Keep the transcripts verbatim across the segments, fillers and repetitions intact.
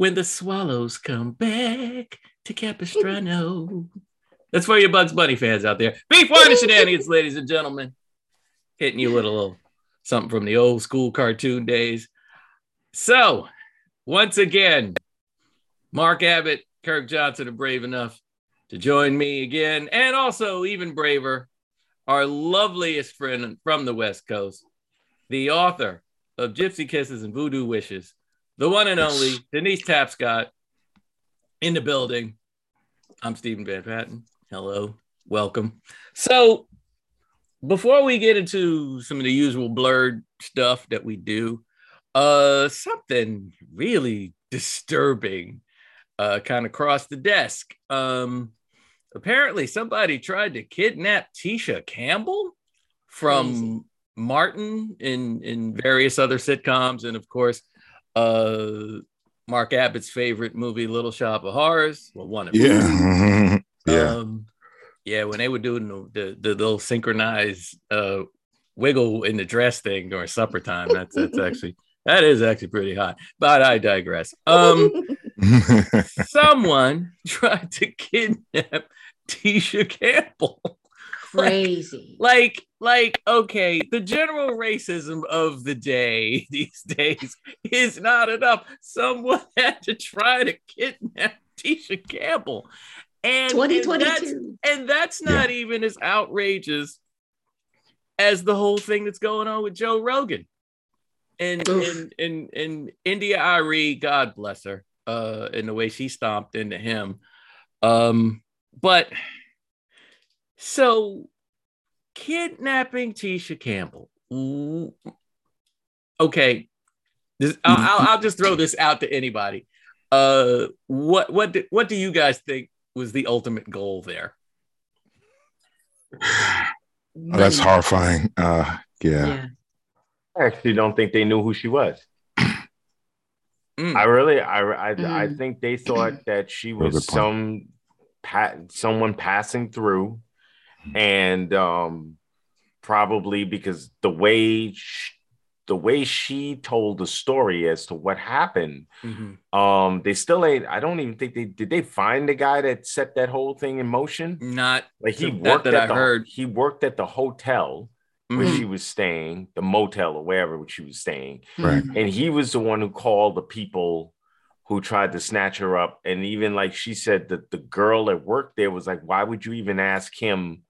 when the swallows come back to Capistrano. That's for your Bugs Bunny fans out there. Beef Wine and Shenanigans, ladies and gentlemen. Hitting you with a little something from the old school cartoon days. So, once again, Mark Abbott, Kirk Johnson are brave enough to join me again. And also, even braver, our loveliest friend from the West Coast, the author of Gypsy Kisses and Voodoo Wishes, the one and only Denise Tapscott in the building. I'm Stephen Van Patten. Hello, welcome. So before we get into some of the usual blurred stuff that we do, uh, something really disturbing uh, kind of crossed the desk. Um, apparently somebody tried to kidnap Tisha Campbell from Crazy. Martin in, in various other sitcoms. And of course, uh, Mark Abbott's favorite movie, Little Shop of Horrors. Well, one of them. Yeah. yeah. Um, yeah, when they were doing the, the, the little synchronized uh, wiggle in the dress thing during supper time, that's that's actually that is actually pretty hot. But I digress. Um, someone tried to kidnap Tisha Campbell. Crazy. Like, like, okay, the general racism of the day these days is not enough. Someone had to try to kidnap Tisha Campbell. And, and that's, and that's not yeah. even as outrageous as the whole thing that's going on with Joe Rogan. And and, and, and India Arie, God bless her, uh, in the way she stomped into him. Um, but so kidnapping Tisha Campbell. Okay, this, I'll, I'll just throw this out to anybody. Uh, what what do, what do you guys think was the ultimate goal there? Oh, that's horrifying. Uh, yeah. yeah. I actually don't think they knew who she was. Mm. I really, I, I, Mm. I think they thought that she was some pa- someone passing through, and um, probably because the way she, the way she told the story as to what happened, mm-hmm. um, they still ain't. I don't even think they did. They find the guy that set that whole thing in motion. Not like he that, worked that at I the heard. he worked at the hotel where Mm-hmm. she was staying, the motel or wherever she was staying. Right. And he was the one who called the people who tried to snatch her up. And even like she said that the girl that worked there was like, why would you even ask him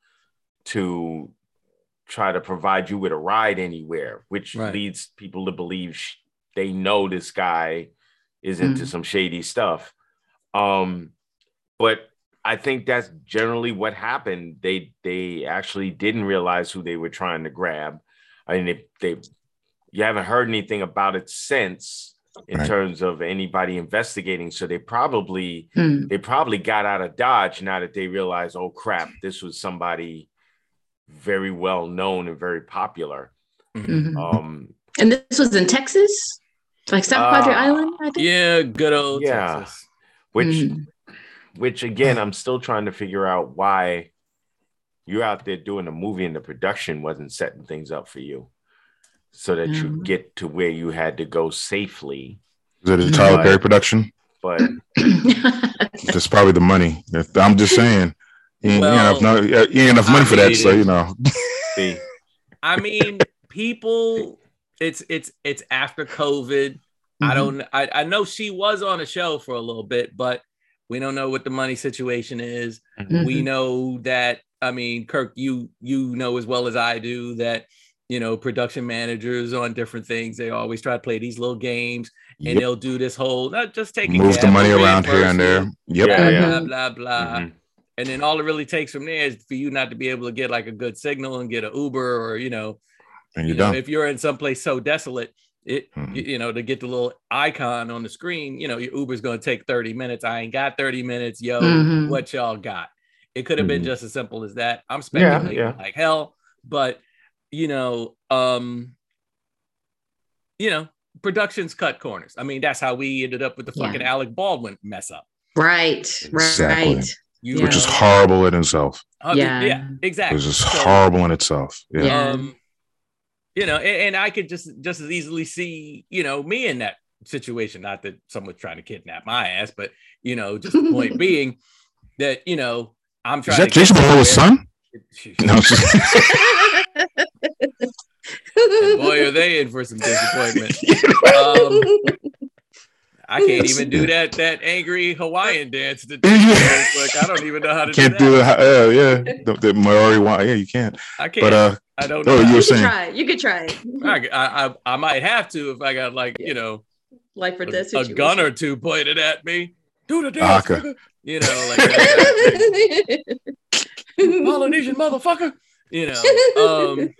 to try to provide you with a ride anywhere? Which right. leads people to believe sh- they know this guy is into mm. some shady stuff. Um, but I think that's generally what happened. They they actually didn't realize who they were trying to grab. I mean, they, they you haven't heard anything about it since in right. terms of anybody investigating. So they probably mm. they probably got out of Dodge now that they realized, oh crap, this was somebody very well known and very popular. Mm-hmm. Um, and this was in Texas, like South uh, Padre Island, I think. Yeah, good old yeah. Texas. Which. Mm. Which, again, I'm still trying to figure out why you're out there doing a movie and the production wasn't setting things up for you so that mm. you get to where you had to go safely. Is it a Tyler but, Perry production? But that's probably the money. I'm just saying. You ain't, well, enough, you ain't enough money I for that, so, you know. See. I mean, people, it's it's it's after COVID. Mm-hmm. I don't, I, I know she was on a show for a little bit, but we don't know what the money situation is. Mm-hmm. We know that, I mean, Kirk, you you know as well as I do that, you know, production managers on different things, they always try to play these little games and yep. they'll do this whole, not just taking move the money around here and there. Yep. Blah, yeah, blah, yeah. blah, blah. Mm-hmm. And then all it really takes from there is for you not to be able to get like a good signal and get an Uber or, you know, and you're you know, done. If you're in someplace so desolate, It mm-hmm. you, you know, to get the little icon on the screen, you know, your Uber's going to take thirty minutes. I ain't got thirty minutes. Yo, mm-hmm. what y'all got? It could have mm-hmm. been just as simple as that. I'm speculating yeah, yeah. like hell, but you know, um, you know, productions cut corners. I mean, that's how we ended up with the fucking yeah. Alec Baldwin mess up. Right, exactly. right. You Which know? is horrible in itself. Uh, yeah. yeah, exactly. It's just so, horrible in itself. Yeah. yeah. Um, you know, and, and I could just just as easily see, you know, me in that situation. Not that someone's trying to kidnap my ass, but you know, just the point being that you know I'm trying. Is that Jason Momoa's son? No, just... boy, are they in for some disappointment. um, I can't even do that that angry Hawaiian dance. To like I don't even know how to can't do that. Do it. Uh, yeah, the, the Maori one. Yeah, you can't. I can't. But uh, I don't know. Oh, you, you saying. could try it. You could try it. I, I I might have to if I got like yeah. you know, like for this a, a gun or two pointed at me. Do the dance, nigga. You know, like that kind of Polynesian motherfucker. You know. Um,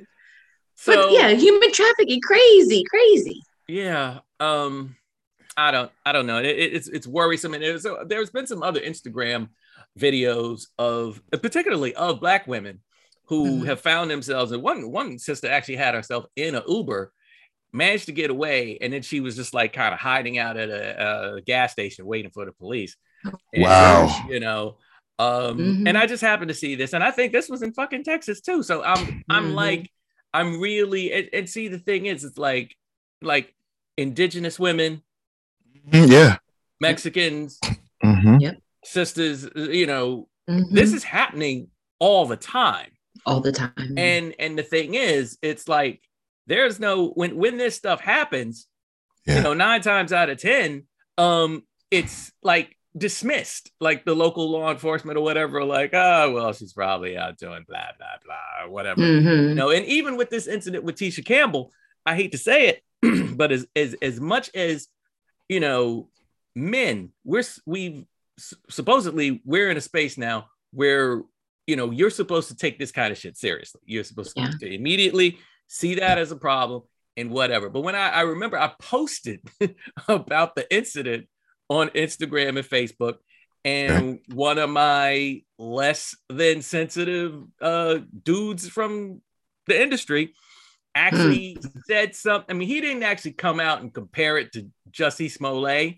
so but yeah, human trafficking, crazy, crazy. Yeah. Um, I don't. I don't know. It, it, it's it's worrisome, and it, so there's been some other Instagram videos of, particularly of Black women who mm-hmm. have found themselves. And one one sister actually had herself in an Uber, managed to get away, and then she was just like kind of hiding out at a, a gas station waiting for the police. And, wow. You know. Um, mm-hmm. And I just happened to see this, and I think this was in fucking Texas too. So I'm mm-hmm. I'm like I'm really and, and see the thing is, it's like like indigenous women. Yeah, Mexicans, mm-hmm. yep. sisters, you know, mm-hmm. this is happening all the time. All the time. And and the thing is, it's like there's no when when this stuff happens, yeah. you know, nine times out of ten, um, it's like dismissed, like the local law enforcement or whatever, like, oh, well, she's probably out doing blah, blah, blah, or whatever. Mm-hmm. You know, and even with this incident with Tisha Campbell, I hate to say it, but as as as much as you know, men, we're we supposedly we're in a space now where you know you're supposed to take this kind of shit seriously. You're supposed yeah. to immediately see that as a problem and whatever. But when I, I remember I posted about the incident on Instagram and Facebook, and yeah. one of my less than sensitive uh, dudes from the industry actually said something. I mean, he didn't actually come out and compare it to Jussie Smollett,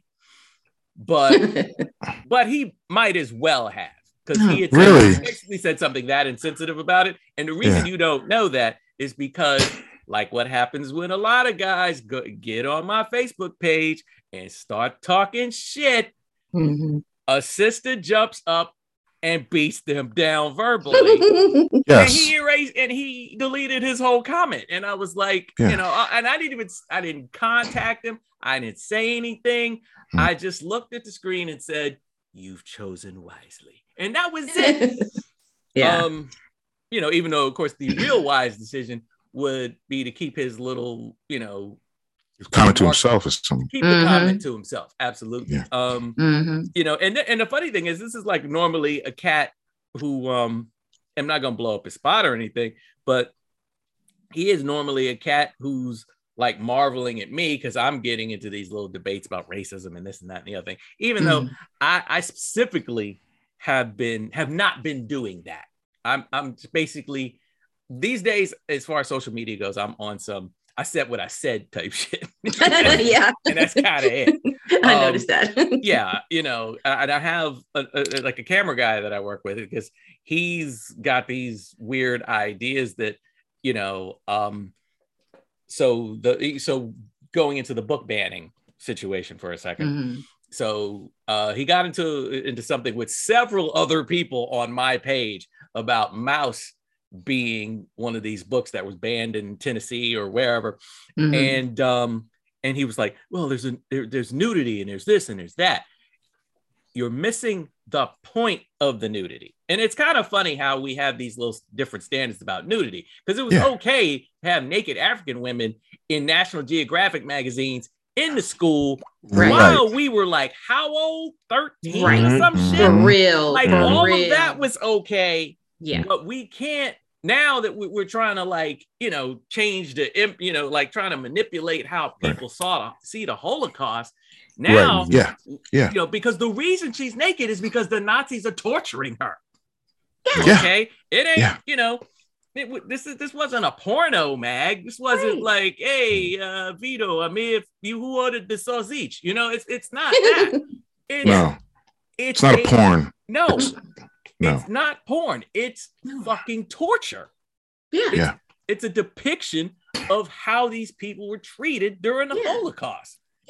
but but he might as well have, because he had really? basically said something that insensitive about it. And the reason yeah. you don't know that is because, like what happens when a lot of guys go, get on my Facebook page and start talking shit, mm-hmm. a sister jumps up and beats them down verbally. Yes. And he erased and he deleted his whole comment. And I was like, yeah. you know, I, and I didn't even, I didn't contact him. I didn't say anything. Mm. I just looked at the screen and said, "You've chosen wisely." And that was it. yeah. Um, you know, even though, of course, the real wise decision would be to keep his little, you know, comment to himself or something. Keep mm-hmm. the comment to himself. Absolutely. Yeah. Um, mm-hmm. you know, and, and the funny thing is, this is like normally a cat who, um, I'm not going to blow up his spot or anything, but he is normally a cat who's like marveling at me because I'm getting into these little debates about racism and this and that and the other thing, even mm-hmm. though I, I specifically have been, have not been doing that. I'm, I'm basically these days, as far as social media goes, I'm on some, I said what I said type shit. yeah. And that's kind of it. I um, noticed that. yeah. You know, and I have a, a, like a camera guy that I work with because he's got these weird ideas that, you know, um, so the, so going into the book banning situation for a second. Mm-hmm. So uh, he got into, into something with several other people on my page about Mouse being one of these books that was banned in Tennessee or wherever. Mm-hmm. And um, and he was like, well, there's a there, there's nudity and there's this and there's that. You're missing the point of the nudity. And it's kind of funny how we have these little different standards about nudity, because it was yeah. okay to have naked African women in National Geographic magazines in the school right. while we were like, how old? thirteen right. or some mm-hmm. shit? For real. Like For all real. of that was okay. Yeah. But we can't, now that we're trying to like, you know, change the, you know, like trying to manipulate how people right. saw to see the Holocaust. Now, right. yeah, yeah, you know, because the reason she's naked is because the Nazis are torturing her. Yeah. Okay, it ain't, yeah. you know, it, this is this wasn't a porno mag. This wasn't right. like, hey, uh, Vito, I mean, if you who ordered the sausage, you know, it's it's not that. It's, no, it's, it's not a, a porn. No. It's, no. It's not porn. It's fucking torture. Yeah. It's, yeah. it's a depiction of how these people were treated during the yeah. Holocaust.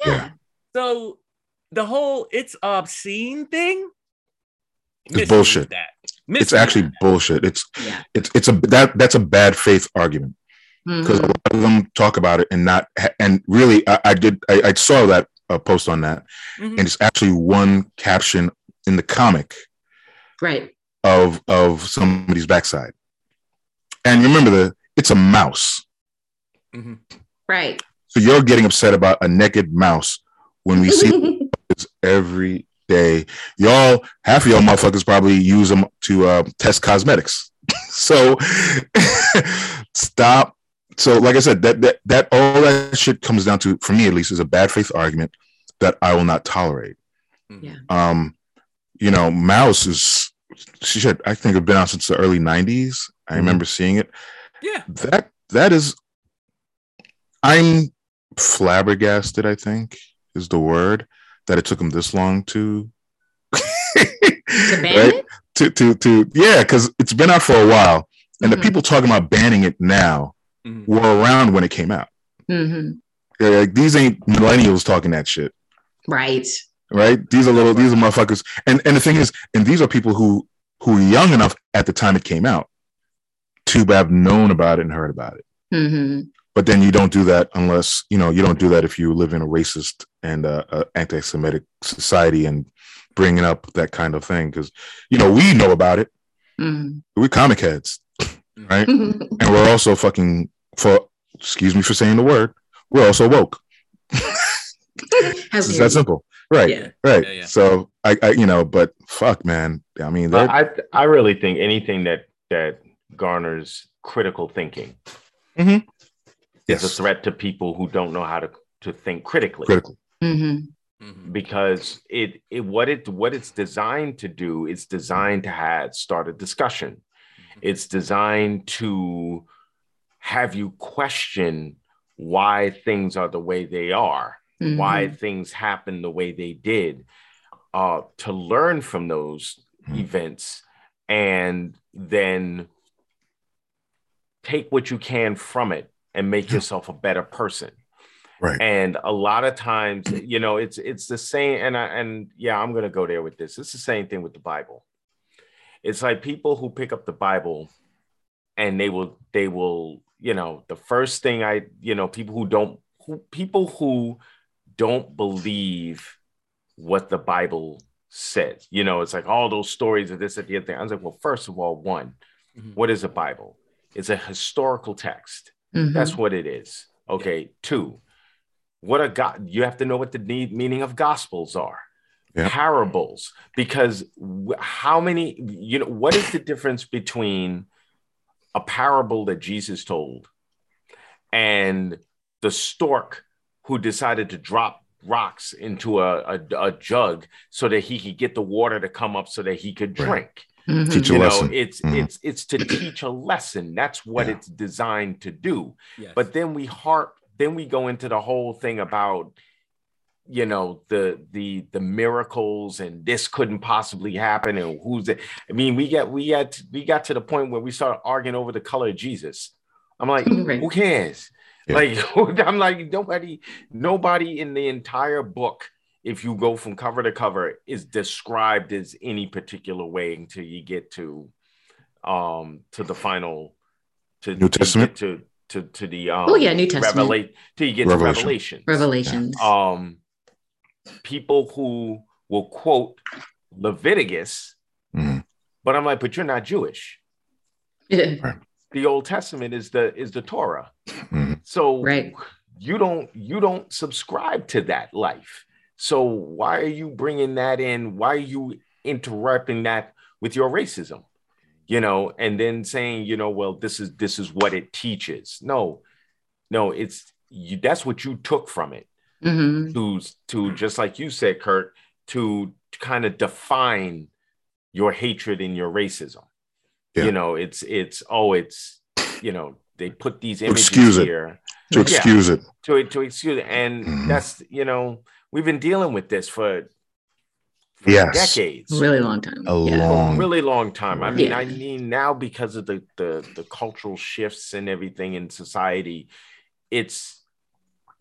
Yeah. So the whole it's obscene thing, It's bullshit. That. It's actually that. bullshit. It's Yeah. it's it's a that that's a bad faith argument because Mhm. a lot of them talk about it and not and really I, I did I, I saw that uh, post on that Mhm. and it's actually one caption in the comic Right. of of somebody's backside. And remember the it's a mouse. Mhm. Right. So you're getting upset about a naked mouse when we see this every day. Y'all, half of y'all motherfuckers probably use them to uh, test cosmetics. So stop. So like I said, that that that all that shit comes down to, for me at least, is a bad faith argument that I will not tolerate. Yeah. Um, you know, mouse is she should I think have been out since the early nineties. I mm-hmm. remember seeing it. Yeah. That that is I'm flabbergasted, I think is the word, that it took them this long to to ban right? it? To to to yeah, because it's been out for a while. And mm-hmm. the people talking about banning it now mm-hmm. were around when it came out. Mm-hmm. Yeah, like, these ain't millennials talking that shit. Right. Right? These are little, these are motherfuckers. And and the thing is, and these are people who who were young enough at the time it came out to have known about it and heard about it. Mm-hmm. But then you don't do that unless, you know, you don't do that if you live in a racist and uh, uh, anti-Semitic society and bringing up that kind of thing. Because, you know, we know about it. Mm-hmm. We're comic heads, right? And we're also fucking, for, excuse me for saying the word, we're also woke. It's that simple. Right, yeah. right. Yeah, yeah. So, I, I, you know, but fuck, man. I mean, I, I really think anything that, that garners critical thinking mm-hmm. is a threat to people who don't know how to, to think critically. Critical. Mm-hmm. Because it, it what it what it's designed to do, it's designed to have start a discussion. It's designed to have you question why things are the way they are, mm-hmm. why things happen the way they did, uh, to learn from those mm-hmm. events and then take what you can from it and make yourself a better person. Right. And a lot of times, you know, it's it's the same. And I, and yeah, I'm going to go there with this. It's the same thing with the Bible. It's like people who pick up the Bible and they will they will, you know, the first thing I, you know, people who don't who people who don't believe what the Bible said. You know, it's like all those stories of this, at the other thing. I was like, well, first of all, one, mm-hmm. what is a Bible? It's a historical text. Mm-hmm. That's what it is. Okay. Yeah. Two, what a God, you have to know what the need, meaning of gospels are. Yeah. Parables, because how many, you know, what is the difference between a parable that Jesus told and the stork who decided to drop rocks into a, a, a jug so that he could get the water to come up so that he could drink? Right. Mm-hmm. Teach a you lesson. know, it's mm-hmm. it's it's to teach a lesson. That's what yeah. it's designed to do. Yes. But then we harp, then we go into the whole thing about, you know, the the the miracles and this couldn't possibly happen and who's it? I mean, we get we got we got to the point where we started arguing over the color of Jesus. I'm like, right. who cares? Yeah. Like, I'm like, nobody, nobody in the entire book, if you go from cover to cover, is described as any particular way until you get to um to the final to New Testament to to to the um oh yeah New Testament revelate till you get Revelation. to Revelations. Revelations. Um people who will quote Leviticus, mm-hmm. but I'm like, but you're not Jewish. Yeah. The Old Testament is the is the Torah. Mm-hmm. So right. you don't you don't subscribe to that life. So why are you bringing that in? Why are you interrupting that with your racism? You know, and then saying, you know, well, this is this is what it teaches. No, no, it's you. That's what you took from it. Mm-hmm. To to just like you said, Kurt, to, to kind of define your hatred and your racism. Yeah. You know, it's it's oh, it's you know, they put these images excuse here it. to excuse yeah, it to to excuse it, and mm-hmm. that's you know, we've been dealing with this for. For yes. decades, a really long time, a yeah. long, a really long time. I mean, yeah. I mean now because of the, the the cultural shifts and everything in society, it's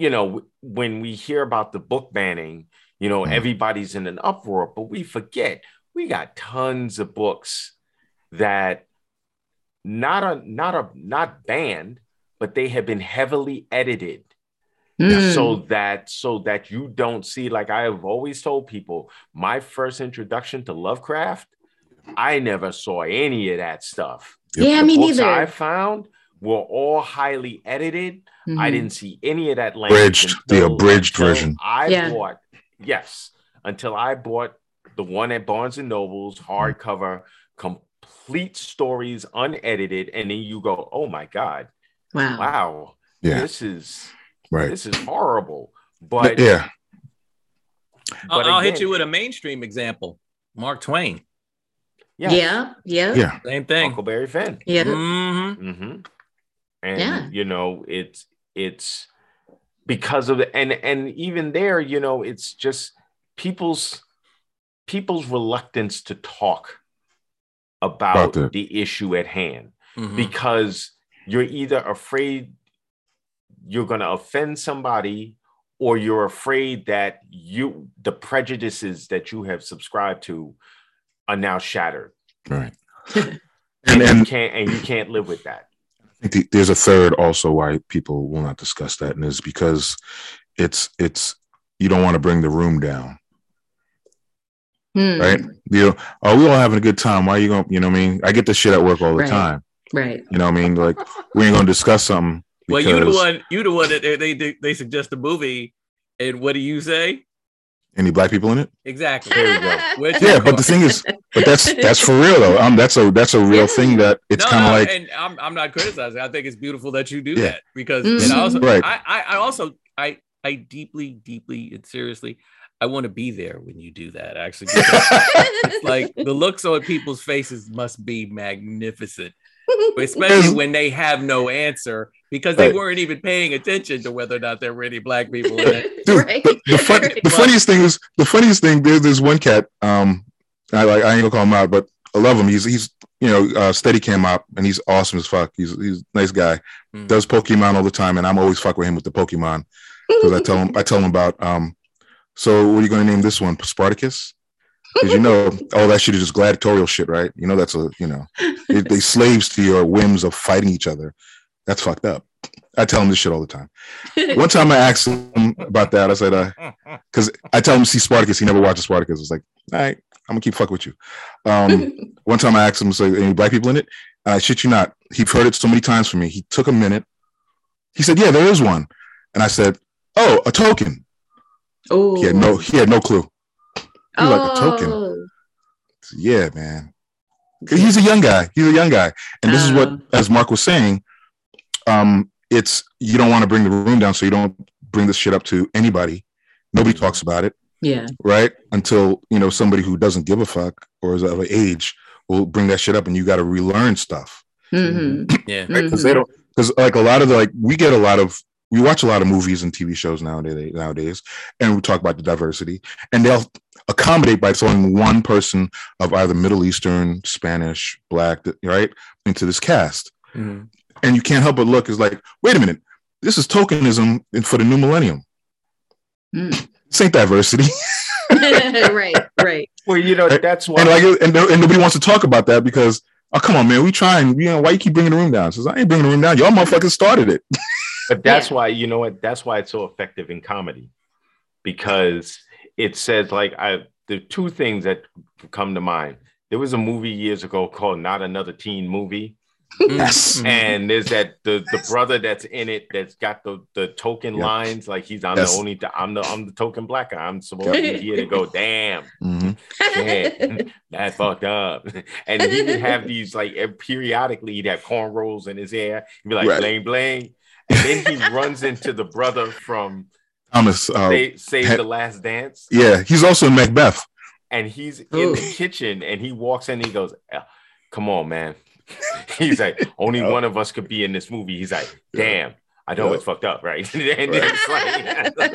you know, when we hear about the book banning, you know, mm. everybody's in an uproar, but we forget we got tons of books that not a not a not banned, but they have been heavily edited. Mm. So that so that you don't see, like I have always told people, my first introduction to Lovecraft, I never saw any of that stuff. Yeah, the me books neither. I found were all highly edited. Mm-hmm. I didn't see any of that language. Abridged, until, the abridged version. I yeah. bought, yes, until I bought the one at Barnes and Noble's, hardcover, complete stories, unedited, and then you go, oh my God. Wow. Wow. Yeah. This is right. This is horrible. But yeah. But I'll, I'll hit you with a mainstream example. Mark Twain. Yes. Yeah. Yeah. Yeah. Same thing. Huckleberry Finn. Yeah. Mm-hmm. Mm-hmm. And yeah. you know, it's it's because of the and and even there, you know, it's just people's people's reluctance to talk about, about the issue at hand, mm-hmm. because you're either afraid you're going to offend somebody, or you're afraid that you the prejudices that you have subscribed to are now shattered. Right. and, and, and you can't and you can't live with that. I think there's a third also why people will not discuss that, and is because it's it's you don't want to bring the room down. Hmm. Right? You know, oh, we all having a good time. Why are you going, you know what I mean? I get this shit at work all the right. time. Right. You know what I mean? Like, we ain't gonna discuss something. Well, you the one, you the one that they, they they suggest a movie, and what do you say? Any black people in it? Exactly. There we go. Where's yeah, but the thing is, but that's that's for real though. Um, that's a that's a real yeah. thing that it's no, kind of no, like. And I'm I'm not criticizing. I think it's beautiful that you do yeah. that, because mm-hmm. and I also right. I, I I also I I deeply deeply and seriously I want to be there when you do that. Actually, it's like the looks on people's faces must be magnificent, especially when they have no answer, because they right. weren't even paying attention to whether or not there were any black people in it. Dude, right. the, the, fun, the funniest thing is the funniest thing. There's this one cat. Um, I like I ain't gonna call him out, but I love him. He's he's you know uh, Steadicam out, and he's awesome as fuck. He's he's a nice guy. Mm. Does Pokemon all the time, and I'm always fuck with him with the Pokemon, because I tell him I tell him about um. So what are you going to name this one? Spartacus? Because you know all that shit is just gladiatorial shit, right? You know that's a you know they, they slaves to your whims of fighting each other. That's fucked up. I tell him this shit all the time. One time I asked him about that. I said, because uh, I tell him to see Spartacus. He never watches Spartacus. I was like, all right, I'm gonna keep fucking with you. Um, one time I asked him, so any black people in it? And I shit you not. He'd heard it so many times from me. He took a minute. He said, yeah, there is one. And I said, oh, a token. Oh, he had no, he had no clue. He was oh. like, a token. Said, yeah, man. He's a young guy. He's a young guy. And this uh. is what, as Mark was saying, um, it's, you don't want to bring the room down, so you don't bring this shit up to anybody. Nobody talks about it. Yeah. Right? Until, you know, somebody who doesn't give a fuck or is of an age will bring that shit up, and you got to relearn stuff. Mm-hmm. Yeah. Right? Because mm-hmm. they don't, because like a lot of the, like, we get a lot of, we watch a lot of movies and T V shows nowadays, nowadays, and we talk about the diversity, and they'll accommodate by throwing one person of either Middle Eastern, Spanish, Black, right, into this cast. Mm-hmm. And you can't help but look, is like, wait a minute, this is tokenism for the new millennium. Mm. This ain't diversity. right, right. Well, you know, that's why. And like, and, and nobody wants to talk about that because, oh, come on, man, we trying. You know, why you keep bringing the room down? Says, I ain't bringing the room down. Y'all motherfuckers started it. But that's yeah. why, you know what? That's why it's so effective in comedy, because it says, like, I the two things that come to mind. There was a movie years ago called Not Another Teen Movie. Yes. And there's that the the brother that's in it that's got the the token yep. lines, like he's I'm yes. the only I'm the I'm the token black guy. I'm supposed yep. to be here to go, damn, mm-hmm. damn, that's fucked up. And he would have these, like, periodically he'd have cornrows in his hair. He'd be like, right. bling bling. And then he runs into the brother from Thomas uh, Save, Save ha- the Last Dance. Yeah, he's also in Macbeth. And he's in Ooh. the kitchen, and he walks in and he goes, come on, man. He's like, only oh. one of us could be in this movie. He's like, damn, I know yep. it's fucked up, right? and, then right. Like,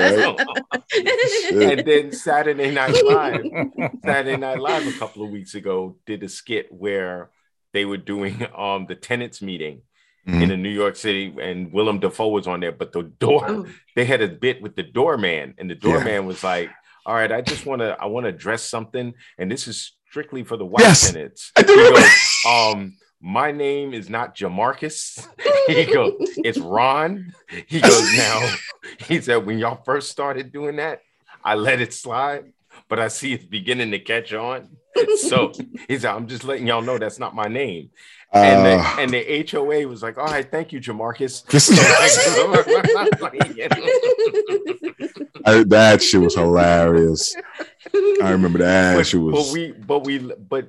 right. and then Saturday Night Live, Saturday Night Live a couple of weeks ago did a skit where they were doing um the tenants meeting, mm-hmm. in the New York City, and Willem Dafoe was on there. But the door, oh. they had a bit with the doorman, and the doorman yeah. was like, "All right, I just want to, I want to dress something, and this is strictly for the white yes. tenants." I do. He goes, um, my name is not Jamarcus. He goes, it's Ron. He goes, now, he said, when y'all first started doing that, I let it slide, but I see it's beginning to catch on. So he said, I'm just letting y'all know that's not my name. Uh, and, the, and the H O A was like, all right, thank you, Jamarcus. I, that shit was hilarious. I remember that. But, shit was... but we, but we, but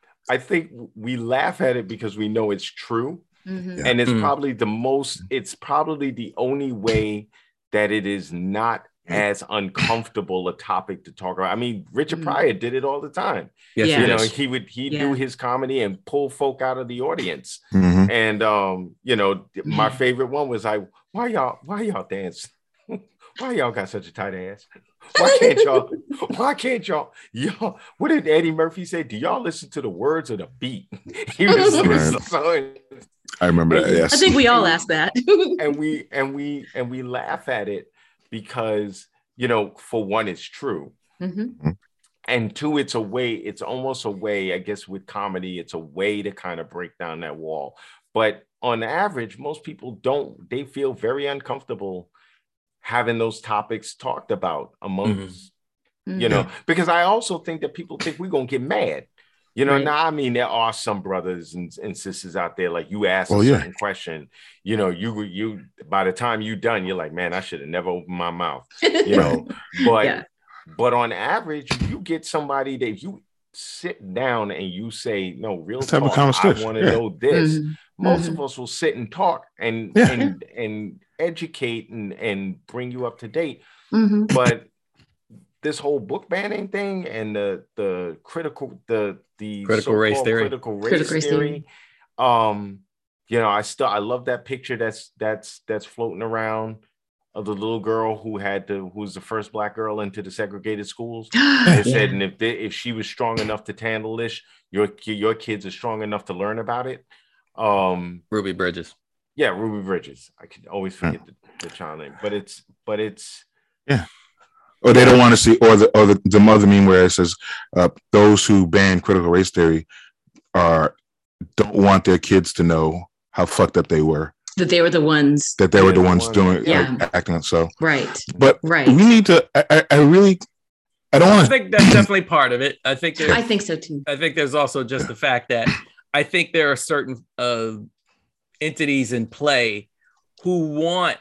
I think we laugh at it because we know it's true. Mm-hmm. And it's mm-hmm. probably the most, it's probably the only way that it is not as uncomfortable a topic to talk about. I mean, Richard mm-hmm. Pryor did it all the time. Yes, yeah. You know, he would he yeah. do his comedy and pull folk out of the audience. Mm-hmm. And um, you know, my favorite one was like, why y'all, why y'all dance? Why y'all got such a tight ass? Why can't y'all? Why can't y'all? Y'all, what did Eddie Murphy say? Do y'all listen to the words or the beat? He was right. so. I remember that. Yes, I think we all asked that, and we and we and we laugh at it because, you know, for one, it's true, mm-hmm. and two, it's a way. It's almost a way. I guess with comedy, it's a way to kind of break down that wall. But on average, most people don't. They feel very uncomfortable having those topics talked about amongst, mm-hmm. you know, yeah. because I also think that people think we're going to get mad. You know, right. now, I mean, there are some brothers and, and sisters out there, like you ask oh, a certain yeah. question, you know, you, you, by the time you're done, you're like, man, I should have never opened my mouth, you know, but, yeah. but on average, you get somebody that you sit down and you say, no, real talk, I want to yeah. know this. Mm-hmm. Most mm-hmm. of us will sit and talk and, yeah. and, and educate and, and bring you up to date. Mm-hmm. But this whole book banning thing and the, the critical, the, the critical race theory, critical race critical theory, theory. Um, you know, I still, I love that picture that's, that's, that's floating around of the little girl who had to, who was the first Black girl into the segregated schools. And yeah. said, and if they, if she was strong enough to handle this, your, your kids are strong enough to learn about it. Um, Ruby Bridges. Yeah, Ruby Bridges. I could always forget yeah. the, the child name, but it's, but it's, yeah. Or they don't want to see, or the or the, the mother meme where it says, uh, those who ban critical race theory are don't want their kids to know how fucked up they were. That they were the ones. That they were the, the ones, ones doing yeah. like, acting so. Right. But right. we need to. I, I really. I don't want. I think that's definitely part of it. I think. I think so too. I think there's also just the fact that I think there are certain uh, entities in play who want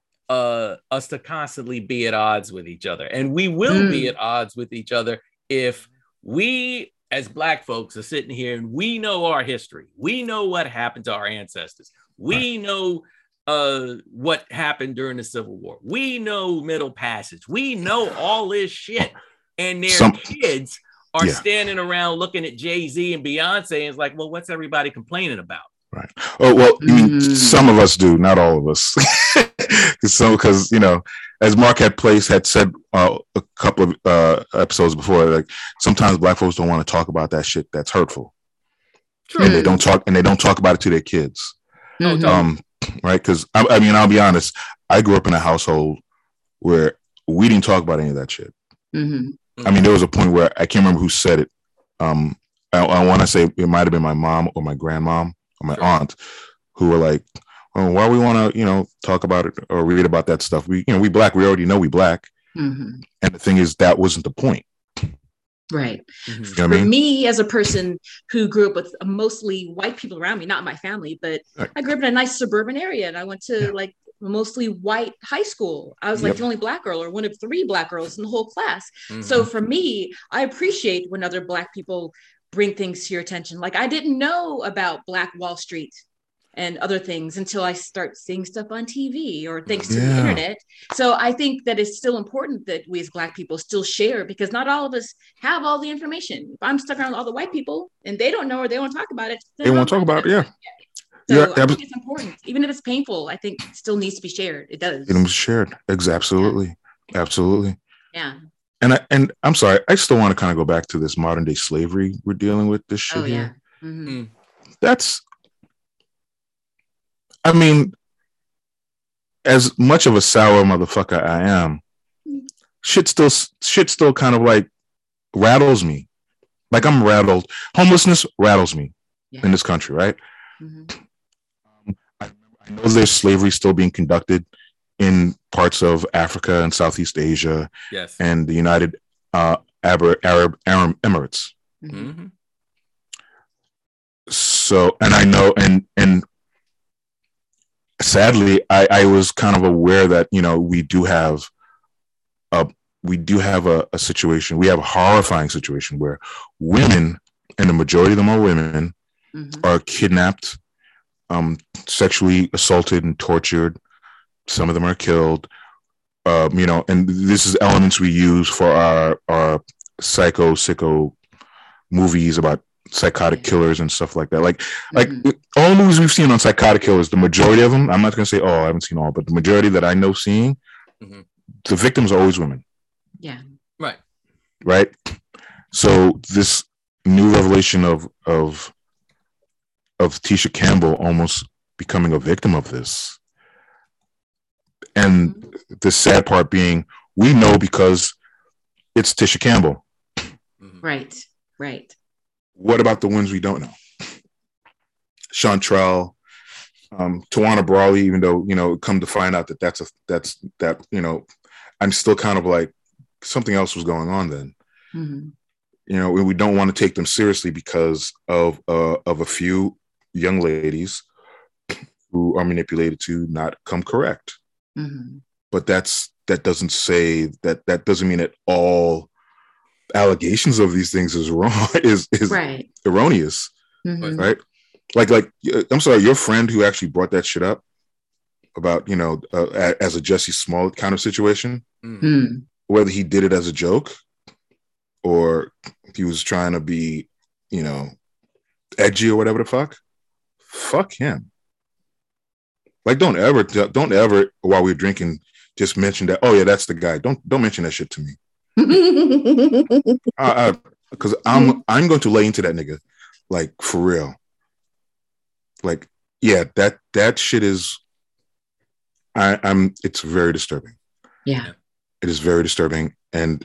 uh, us to constantly be at odds with each other. And we will mm. be at odds with each other if we, as Black folks, are sitting here and we know our history. We know what happened to our ancestors. We right. know uh, what happened during the Civil War. We know Middle Passage. We know all this shit. And their Some, kids are yeah. standing around looking at Jay-Z and Beyonce and it's like, well, what's everybody complaining about? Right. Oh, well, mm. some of us do, not all of us. So, because, you know, as Marquette Place had said uh, a couple of uh, episodes before, like sometimes Black folks don't want to talk about that shit that's hurtful. True. And they don't talk, and they don't talk about it to their kids. Mm-hmm. Um, right? Because I, I mean, I'll be honest. I grew up in a household where we didn't talk about any of that shit. Mm-hmm. I mean, there was a point where I can't remember who said it. Um, I, I want to say it might have been my mom or my grandmom or my sure. aunt, who were like, "Oh, why we want to, you know, talk about it or read about that stuff? We, you know, we Black. We already know we Black." Mm-hmm. And the thing is, that wasn't the point. Right. Mm-hmm. You know For I mean? me, as a person who grew up with mostly white people around me, not my family, but right. I grew up in a nice suburban area, and I went to yeah. like mostly white high school. I was like yep. the only Black girl or one of three Black girls in the whole class. Mm-hmm. So for me, I appreciate when other Black people bring things to your attention. Like I didn't know about Black Wall Street and other things until I start seeing stuff on T V or thanks to yeah. the internet. So I think that it's still important that we as Black people still share, because not all of us have all the information. If I'm stuck around all the white people and they don't know or they want to talk about it, they want to talk about it. Yeah. So yeah, I think it's important, even if it's painful. I think it still needs to be shared. It does. It's shared. Absolutely, yeah. absolutely. Yeah. And I and I'm sorry, I still want to kind of go back to this modern day slavery we're dealing with. This shit. Oh yeah. Mm-hmm. That's. I mean, as much of a sour motherfucker I am, shit still shit still kind of like rattles me. Like I'm rattled. Homelessness rattles me yeah. in this country, right? Mm-hmm. Um, I, I know there's slavery still being conducted in parts of Africa and Southeast Asia, yes, and the United uh, Arab, Arab Arab Emirates. Mm-hmm. So, and I know, and and sadly, I, I was kind of aware that you know we do have a we do have a, a situation. We have a horrifying situation where women, and the majority of them are women, mm-hmm. are kidnapped, um, sexually assaulted, and tortured. Some of them are killed. Uh, you know, and this is elements we use for our our psycho sicko movies about psychotic killers and stuff like that. Like, mm-hmm. like all the movies we've seen on psychotic killers, the majority of them, I'm not going to say, oh, I haven't seen all, but the majority that I know seeing, mm-hmm. the victims are always women. Yeah. Right. Right. So this new revelation of, of, of Tisha Campbell almost becoming a victim of this. And mm-hmm. the sad part being, we know because it's Tisha Campbell. Right. Right. What about the ones we don't know? Chantrell, um, Tawana Brawley, even though, you know, come to find out that that's a, that's that, you know, I'm still kind of like something else was going on then. Mm-hmm. You know, we don't want to take them seriously because of, uh, of a few young ladies who are manipulated to not come correct. Mm-hmm. But that's, that doesn't say that, that doesn't mean that all allegations of these things is wrong is is right. erroneous, mm-hmm. right? Like like I'm sorry, your friend who actually brought that shit up about you know uh, as a Jussie Smollett kind of situation, mm-hmm. whether he did it as a joke or he was trying to be you know edgy or whatever the fuck, fuck him. Like don't ever don't ever while we're drinking just mention that. Oh yeah, that's the guy. Don't don't mention that shit to me. Because I'm I'm going to lay into that nigga, like for real. Like, yeah, that that shit is. I, I'm. It's very disturbing. Yeah, it is very disturbing, and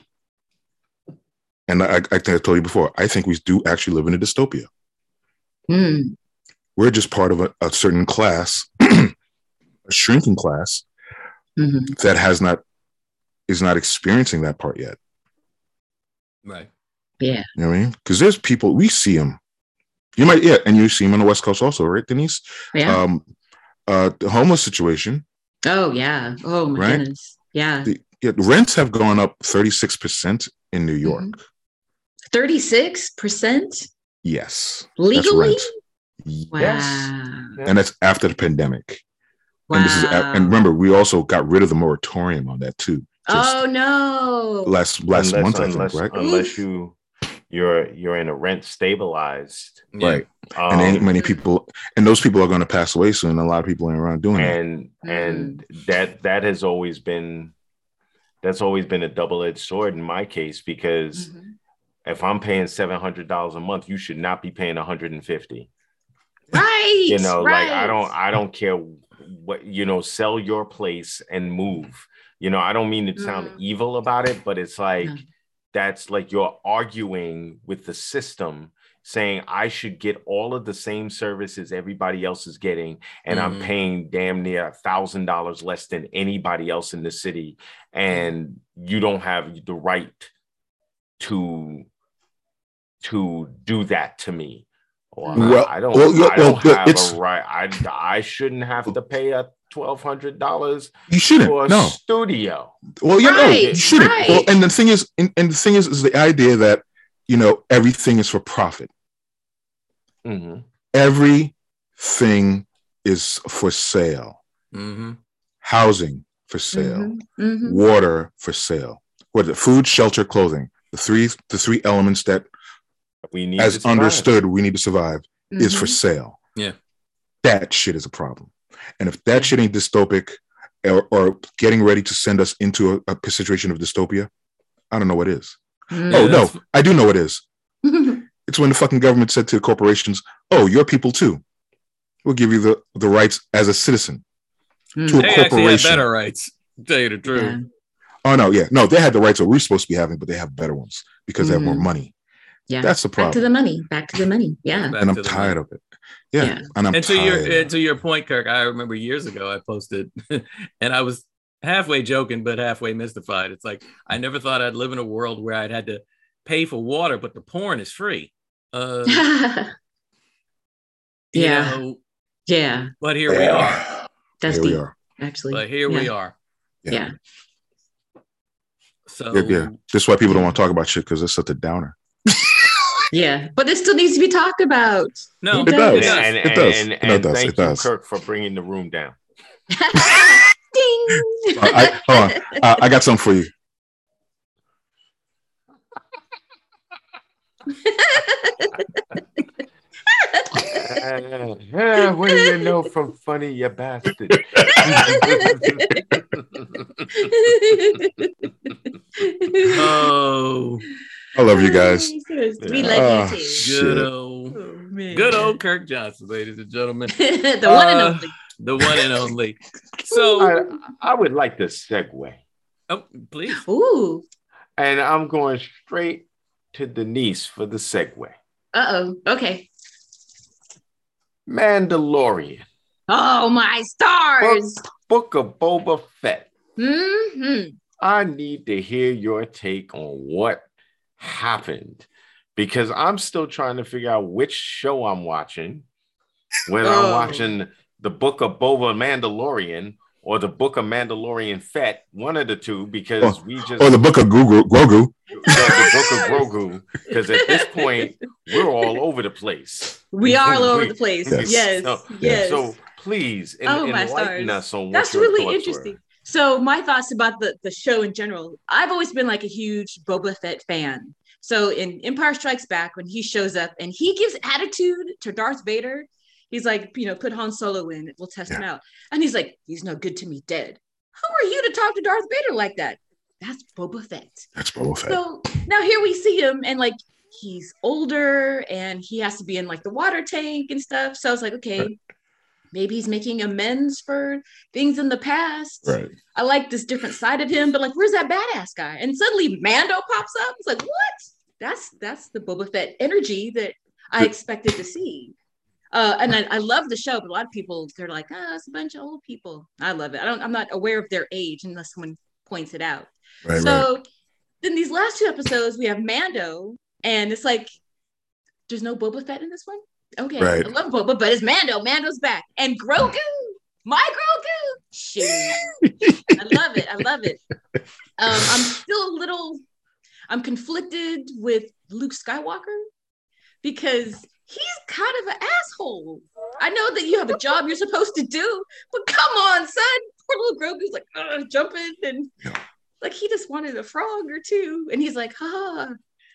and I, I think I told you before. I think we do actually live in a dystopia. Mm. We're just part of a, a certain class, a shrinking class mm-hmm. that has not is not experiencing that part yet. Right. Yeah. You know what I mean? Because there's people, we see them. You might, yeah, and you see them on the West Coast also, right, Denise? Yeah. Um, uh, the homeless situation. Oh, yeah. Oh, my right? goodness. Yeah. The, yeah. Rents have gone up thirty-six percent in New York. Mm-hmm. thirty-six percent? Yes. Legally? Wow. Yes. And that's after the pandemic. Wow. And, this is, and remember, we also got rid of the moratorium on that, too. Oh no! Last last unless, month, I unless, think, right? Unless you you're you're in a rent stabilized, right? Um, and ain't many people, and those people are going to pass away soon. A lot of people ain't around doing and, it. And and that that has always been that's always been a double edged sword in my case because mm-hmm. if I'm paying seven hundred dollars a month, you should not be paying one hundred and fifty. Right. You know, right. like I don't I don't care what you know. Sell your place and move. You know, I don't mean to sound mm. evil about it, but it's like, mm. that's like you're arguing with the system saying I should get all of the same services everybody else is getting. And mm. I'm paying damn near a thousand dollars less than anybody else in the city. And you don't have the right to, to do that to me. Or well, I don't, well, I don't well, have a right. I, I shouldn't have to pay a twelve hundred dollars you shouldn't for a no studio. Well, you right, know, you shouldn't. Right. Well, and the thing is, and, and the thing is, is the idea that you know everything is for profit. Mm-hmm. Everything is for sale. Mm-hmm. Housing for sale. Mm-hmm. Mm-hmm. Water for sale. What the food, shelter, clothing. The three, the three elements that we need, as understood, we need to survive mm-hmm. is for sale. Yeah, that shit is a problem. And if that shit ain't dystopic or, or getting ready to send us into a, a situation of dystopia, I don't know what is. Mm. Oh, no, I do know what is. It's when the fucking government said to corporations, oh, you're people too. We'll give you the, the rights as a citizen mm. to a they corporation. Actually have better rights, to tell you the truth. Yeah. Oh, no, yeah. No, they had the rights that we're supposed to be having, but they have better ones because mm. they have more money. Yeah. That's the problem. Back to the money. Back to the money. Yeah. Back and I'm tired money. of it. Yeah. yeah. And I'm and to tired. your and to your point, Kirk, I remember years ago I posted and I was halfway joking, but halfway mystified. It's like I never thought I'd live in a world where I'd had to pay for water, but the porn is free. Uh, yeah. Know, yeah. But here yeah. we are. That's here deep, we are. Actually. But here yeah. we are. Yeah. yeah. So yeah, yeah. That's why people don't want to talk about shit because it's such a downer. Yeah, but it still needs to be talked about. No, it, it does. does. And, and, it does. And, and, and, and does. thank it you, does. Kirk, for bringing the room down. Ding. uh, I, hold on. Uh, I got something for you. uh, uh, what do you know from Funny, you bastard? Oh, I love you guys. We love oh, you too. Good old, oh, good old Kirk Johnson, ladies and gentlemen. the uh, one and only. The one and only. So I, I would like to segue. Oh, please. Ooh. And I'm going straight to Denise for the segue. Uh-oh. Okay. Mandalorian. Oh, my stars. Book, Book of Boba Fett. Mm-hmm. I need to hear your take on what happened because I'm still trying to figure out which show I'm watching. Whether oh. I'm watching the Book of Boba Mandalorian or the Book of Mandalorian Fett, one of the two, because oh, we just or the Book of Grogu, Grogu. the Book of Grogu, because at this point we're all over the place. We are all over we, the place. Yes, yes. So, yes. so please en- oh, enlighten us on what That's your really thoughts interesting. Were. So my thoughts about the the show in general. I've always been like a huge Boba Fett fan. So in Empire Strikes Back, when he shows up and he gives attitude to Darth Vader. He's like, you know, put Han Solo in. We'll test yeah. him out. And he's like, he's no good to me dead. Who are you to talk to Darth Vader like that? That's Boba Fett. That's Boba Fett. So now here we see him and like, he's older and he has to be in like the water tank and stuff. So I was like, okay, right. maybe he's making amends for things in the past. Right. I like this different side of him, but like, where's that badass guy? And suddenly Mando pops up. It's like, what? That's, that's the Boba Fett energy that I expected to see. Uh, and I, I love the show, but a lot of people, they're like, oh, it's a bunch of old people. I love it. I don't, I'm not aware of their age unless someone points it out. Right, so right. then these last two episodes, we have Mando, and it's like, there's no Boba Fett in this one? Okay, right. I love Boba, but it's Mando. Mando's back. And Grogu, my Grogu. Shoot. I love it. I love it. Um, I'm still a little, I'm conflicted with Luke Skywalker because he's kind of an asshole. I know that you have a job you're supposed to do, but come on, son. Poor little Grogu's like uh, jumping and yeah. like he just wanted a frog or two, and he's like, ha.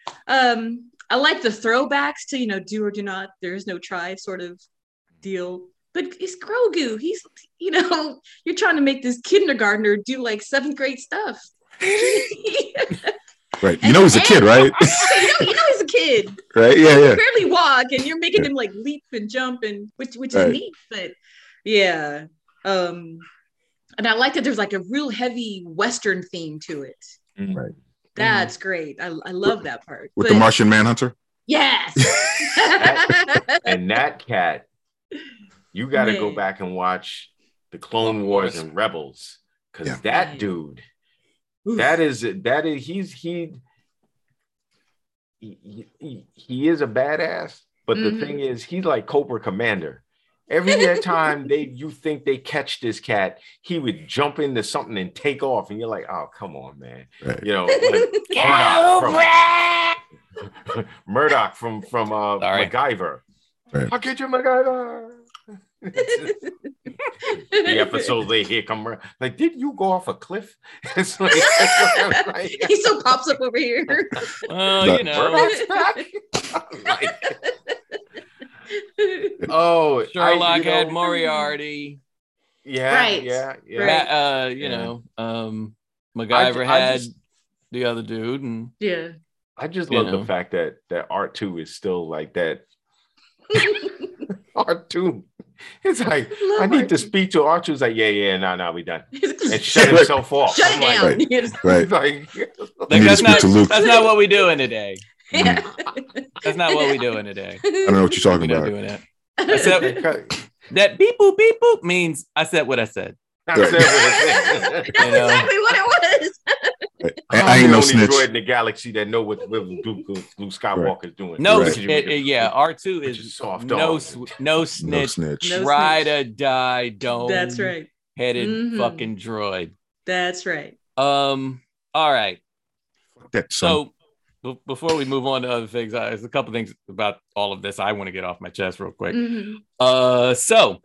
Um, I like the throwbacks to, you know, do or do not. There is no try sort of deal. But it's Grogu. He's, you know, you're trying to make this kindergartner do like seventh grade stuff. Right. You know he's a kid, right? you, know, you know he's a kid. Right. Yeah, yeah. He barely walk, and you're making him like leap and jump, and which which is right. neat. But yeah. Um, and I like that there's like a real heavy Western theme to it. Right. That's mm-hmm. great. I, I love that part. With but, the Martian Manhunter? Yes. that, and that cat, you got to go back and watch the Clone Wars and Rebels, because yeah. that Man. dude, Oof. that is, that is, he's, he, he, he, he is a badass, but mm-hmm. the thing is, he's like Cobra Commander. Every time they you think they catch this cat, he would jump into something and take off, and you're like, "Oh, come on, man!" Right. You know, like Murdoch from, Murdoch from from uh, MacGyver. Right. I'll get you, MacGyver. The episode they hear come like, did you go off a cliff? It's like, like he still pops up over here. Oh, uh, you know. Murdoch's back. Like, oh, Sherlock I, you know, had Moriarty. Yeah, right. yeah, yeah. Right. Uh, you yeah. know, um, MacGyver I, I had just, the other dude, and yeah. I just love know. the fact that that R two is still like that. R two, It's like, I need R two to speak to R two. It's like, yeah, yeah, no, no, we done. And shut himself off. Shut it down. Like, right. Like, like that's, not, that's not what we're doing today. Yeah. That's not what we're doing today. I don't know what you're talking we're about. Doing that. I said, that beep boop beep boop means I said what I said. I said what I said. That's you know? exactly what it was. I, I ain't no snitch. Droid in the galaxy that know what Luke, Luke, Luke Skywalker is doing. No, right. it, it, yeah, R two is soft no, no snitch, no snitch. Ride or die, don't. That's right. Headed mm-hmm. fucking droid. That's right. Um. All right. That so, b- before we move on to other things, uh, there's a couple things about all of this I want to get off my chest real quick. Mm-hmm. Uh. So,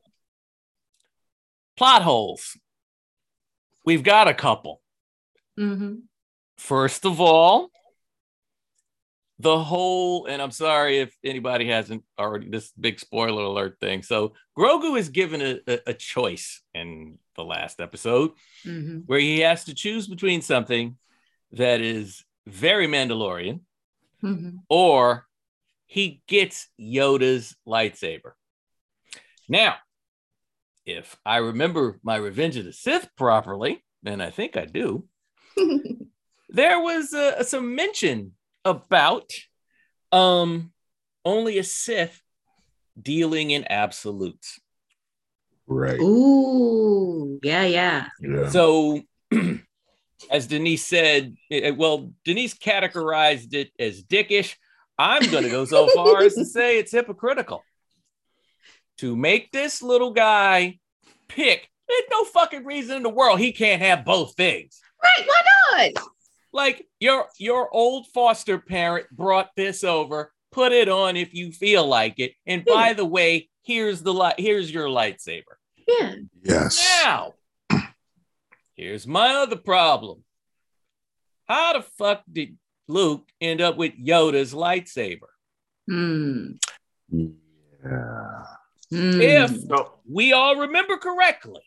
plot holes. We've got a couple. Mm-hmm. First of all, the whole, and I'm sorry if anybody hasn't already, this big spoiler alert thing. So Grogu is given a, a, a choice in the last episode mm-hmm. where he has to choose between something that is very Mandalorian mm-hmm. or he gets Yoda's lightsaber. Now, if I remember my Revenge of the Sith properly, and I think I do, there was uh, some mention about um, only a Sith dealing in absolutes. Right. Ooh, yeah, yeah. yeah. So, as Denise said, it, well, Denise categorized it as dickish. I'm going to go so far as to say it's hypocritical. To make this little guy pick, there's no fucking reason in the world he can't have both things. Right, why not? Like, your your old foster parent brought this over, put it on if you feel like it. And yeah. by the way, here's the light, here's your lightsaber. Yeah. Yes. Now, here's my other problem. How the fuck did Luke end up with Yoda's lightsaber? Hmm. Yeah. If we all remember correctly,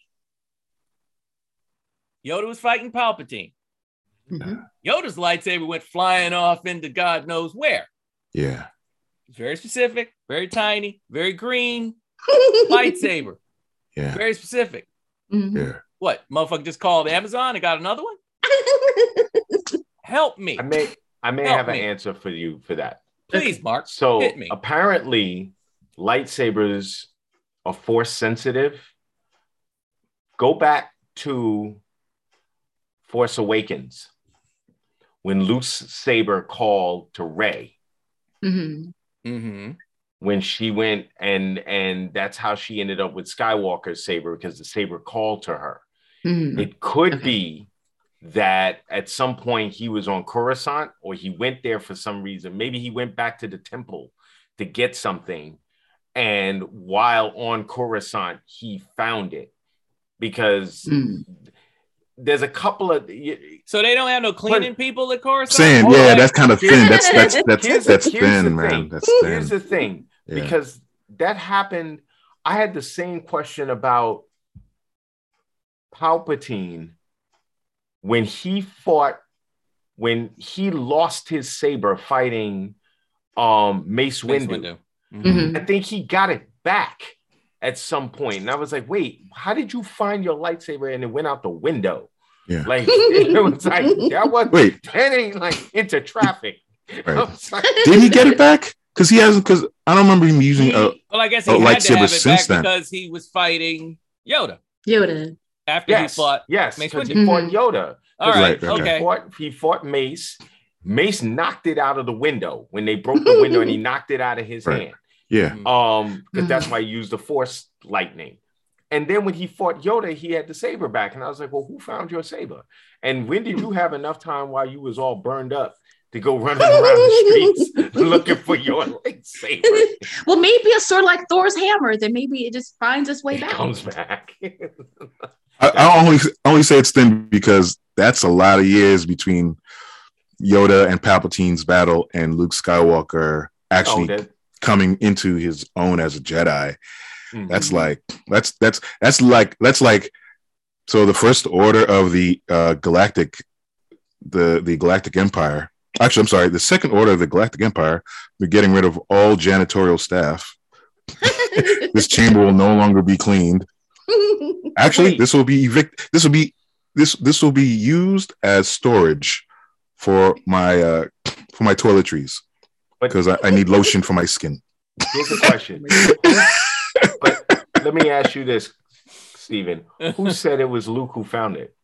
Yoda was fighting Palpatine. Mm-hmm. Yoda's lightsaber went flying off into God knows where. Yeah. It's very specific, very tiny, very green lightsaber. Yeah. Very specific. Mm-hmm. Yeah. What? Motherfucker just called Amazon and got another one? Help me. I may I may Help have me. an answer for you for that. Please, Mark. So hit me. Apparently lightsabers are force sensitive. Go back to Force Awakens when Luke's saber called to Rey. Mm-hmm. Mm-hmm. When she went and and that's how she ended up with Skywalker's saber, because the saber called to her. Mm-hmm. It could okay. be that at some point he was on Coruscant, or he went there for some reason. Maybe he went back to the temple to get something, and while on Coruscant he found it, because mm. there's a couple of so they don't have no cleaning but, people at Coruscant. Saying, yeah, that's kind of thin. That's that's that's here's, that's here's thin, man. Thing. That's thin. Here's the thing, yeah. because that happened. I had the same question about Palpatine when he fought, when he lost his saber fighting um, Mace, Mace Windu. Windu. Mm-hmm. I think he got it back at some point, and I was like, "Wait, how did you find your lightsaber?" And it went out the window. Yeah, like it was like that was wait, that ain't like into traffic. Right. Like, did he get it back? Because he hasn't. Because I don't remember him using he, a. Well, I guess he had to have it back then. Because he was fighting Yoda. Yoda. After yes, he fought, yes, Mace because Windu. he fought Yoda. All right, right, right, okay. He fought, he fought Mace. Mace knocked it out of the window when they broke the window, and he knocked it out of his right. hand. Yeah. Um, because that's why he used the Force lightning. And then when he fought Yoda, he had the saber back, and I was like, "Well, who found your saber? And when did you have enough time while you was all burned up to go running around the streets looking for your lightsaber?" Well, maybe a sword like Thor's hammer, then maybe it just finds its way it back. Comes back. I, I only only say it's thin because that's a lot of years between Yoda and Palpatine's battle and Luke Skywalker actually Oh, that- coming into his own as a Jedi. Mhm. That's like that's that's that's like that's like so the first order of the uh, galactic the the Galactic Empire. Actually, I'm sorry, the second order of the Galactic Empire. They're getting rid of all janitorial staff This chamber will no longer be cleaned. Actually, Wait. this will be evict. This will be this this will be used as storage for my uh, for my toiletries because I, I need lotion for my skin. Here's the question. But let me ask you this, Steven. Who said it was Luke who found it?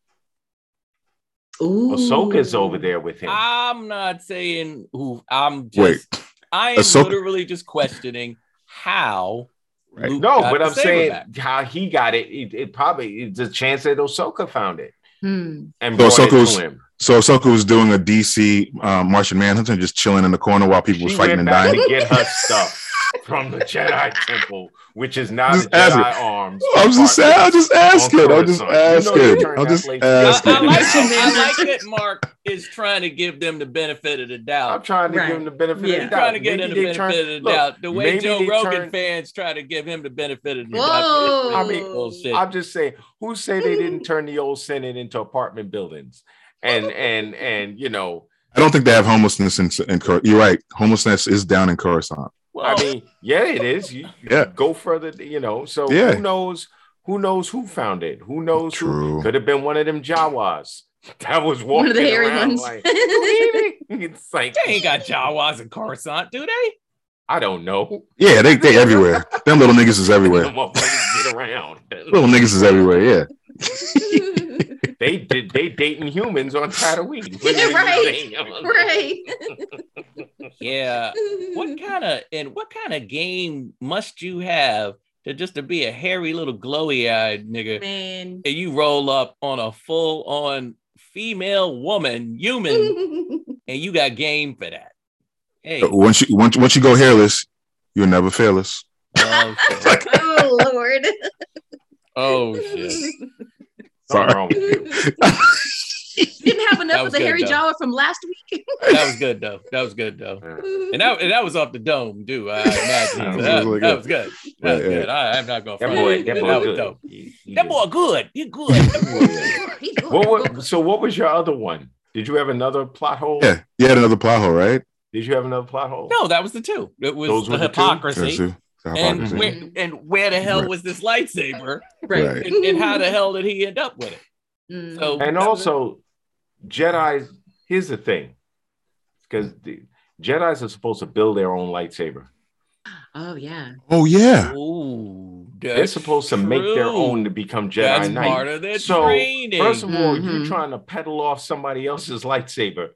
Ooh. Ahsoka's over there with him. I'm not saying who. I'm just. Wait. I am Ahsoka- literally just questioning how. Right. No, but I'm saying back. how he got it. It, it probably it's a chance that Ahsoka found it hmm. and so brought Ahsoka it was, to him. So Ahsoka was doing a D C um, Martian Manhunter, just chilling in the corner while people she was fighting went and back dying. To get her stuff from the Jedi Temple, which is not the Jedi arms. I'm just saying. I'll just ask it. I'll just ask it. I'll just ask it. I like that Mark is trying to give them the benefit of the doubt. I'm trying to right. give him the benefit yeah. of the doubt. Trying to give him the benefit turn, of the look, doubt. The way Joe Rogan turn, fans try to give him the benefit of the doubt. I mean, bullshit. I'm just saying, who say they didn't turn the old Senate into apartment buildings? And and and you know, I don't think they have homelessness in, in Coruscant. You're right. Homelessness is down in Coruscant. Well, I mean, yeah, it is. You, you yeah. go further, you know. So yeah. who knows? Who knows who found it? Who knows True. who could have been one of them Jawas that was walking one of the hairy around ones. Like, it's like they ain't got Jawas in Coruscant, do they? I don't know. Yeah, they they everywhere. Them little niggas is everywhere. Get around. Little niggas is everywhere. Yeah. They did. They dating humans on Tatooine. right. Right. Yeah. What kind of and what kind of game must you have to just to be a hairy little glowy-eyed nigga? Man. And you roll up on a full-on female woman, human, and you got game for that. Hey. Once you once once you go hairless, you'll never fail us. Oh, shit. Oh Lord. Oh shit. Sorry. Wrong with you. You didn't have enough of the good, hairy though. Jawa from last week. That was good though. That was good though. Yeah. And that and that was off the dome too. I imagine. So that, really that was good. That yeah, was yeah. good. I, I'm not gonna. That boy, that boy that was good. dope. He, he that boy good. You good. what, what, so what was your other one? Did you have another plot hole? Yeah, you had another plot hole, right? Did you have another plot hole? No, that was the two. It was Those the were the hypocrisy. Two? The and hypocrisy. where and where the hell right. was this lightsaber? Right. right. And, and how the hell did he end up with it? Mm. So and also, Jedi's. Here's the thing, because the Jedi's are supposed to build their own lightsaber. Oh yeah. Oh yeah. Ooh, they're supposed to true. make their own to become Jedi That's Knight. part of their so, training. first of all, mm-hmm. you're trying to peddle off somebody else's lightsaber.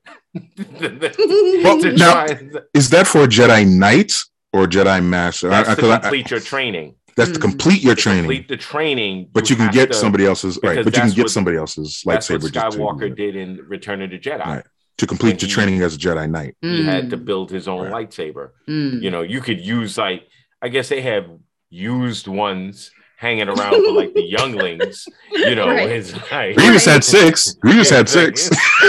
Well, now, and, is that for Jedi Knight or Jedi Master? That's I, to complete I, your training. That's to complete your to training. Complete the training, but you, you can get to, somebody else's right. But you can get what, somebody else's that's lightsaber. That's what Skywalker to, did in Return of the Jedi. Right. To complete the he, training as a Jedi Knight, he mm. had to build his own right. lightsaber. Mm. You know, you could use like I guess they have used ones hanging around for like the younglings. You know, right. his like Grievous had six. Grievous had six.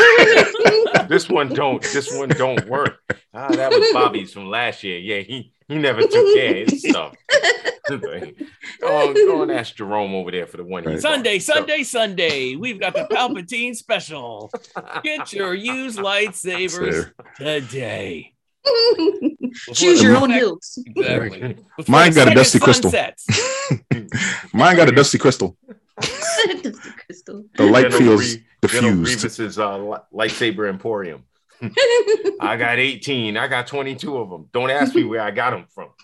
This one don't. This one don't work. Ah, that was Bobby's from last year. Yeah, he he never took care of his stuff. go, on, go and ask Jerome over there for the one. Right. Sunday, Sunday, Sunday. We've got the Palpatine special. Get your used lightsabers today. Choose your own hills. Exactly. Mine got a dusty crystal. Mine got a dusty crystal. Dusty crystal. The light General feels Re- diffused. Grievous's uh, lightsaber emporium. I got eighteen. I got twenty-two of them. Don't ask me where I got them from.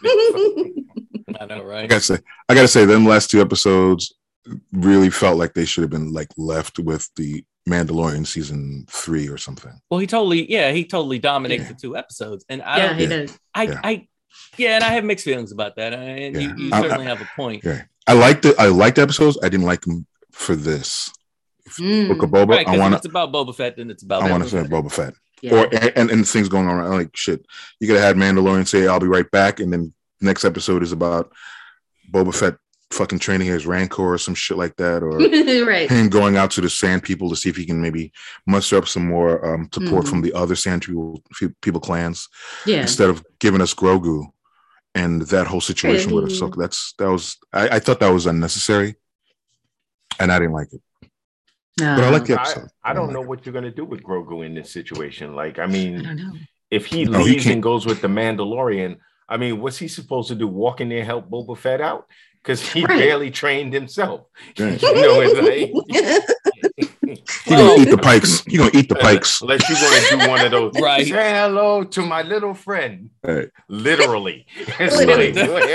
I know, right? I gotta say, I gotta say, them last two episodes really felt like they should have been like left with the Mandalorian season three or something. Well, he totally, yeah, he totally dominates yeah. the two episodes, and I yeah, don't, he does. I, yeah. I, yeah, and I have mixed feelings about that, and yeah. you, you I, certainly I, have a point. Yeah, I liked it. I liked the episodes. I didn't like them for this. Mm. Book of Boba. Right, I want it's about Boba Fett, then it's about. I want to say Boba Fett. Yeah. Or and, and things going on like shit. You could have had Mandalorian say, "I'll be right back," and then next episode is about Boba Fett fucking training his Rancor or some shit like that, or right. him going out to the Sand People to see if he can maybe muster up some more um, support mm. from the other Sand People, people clans. Yeah. Instead of giving us Grogu and that whole situation really? with Ahsoka. That's that was I, I thought that was unnecessary, and I didn't like it. No. But I like the episode. I, I, I don't like know it. what you're gonna do with Grogu in this situation. Like, I mean, I don't know. if he no, leaves he and goes with the Mandalorian, I mean, what's he supposed to do? Walk in there and help Boba Fett out? Because he right. barely trained himself. Right. You know, it's like, he gonna eat the pikes. He gonna eat the pikes. Unless you're gonna do one of those. Right. Say hello to my little friend. Right. Literally. Literally.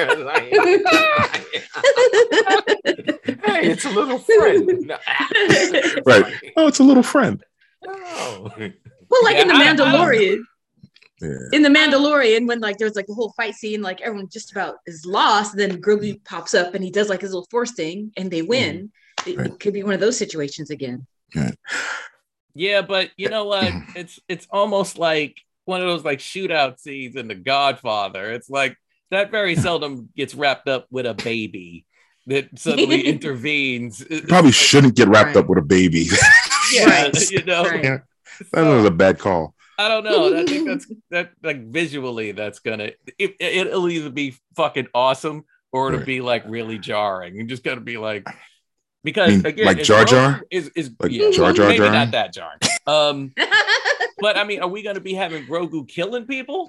Hey, it's a little friend. Right. Oh, it's a little friend. Oh. Well, like yeah, in The Mandalorian. Yeah. In The Mandalorian, when like there's like the whole fight scene, like everyone just about is lost, then Grogu pops up and he does like his little force thing and they win. Mm. It, right. it could be one of those situations again. Yeah. Yeah, but you know what? It's it's almost like one of those like shootout scenes in The Godfather. It's like that very seldom gets wrapped up with a baby that suddenly intervenes. It probably like, shouldn't get wrapped right. up with a baby. Yeah, right. You know, right. yeah. That so, was a bad call. I don't know. I think that's that like visually, that's gonna it, it'll either be fucking awesome or it'll right. be like really jarring. You're just gonna be like. Because I mean, again, like Jar Jar is is like yeah, Jar Jar maybe Jar? not that jarring. Um, but I mean, are we going to be having Grogu killing people?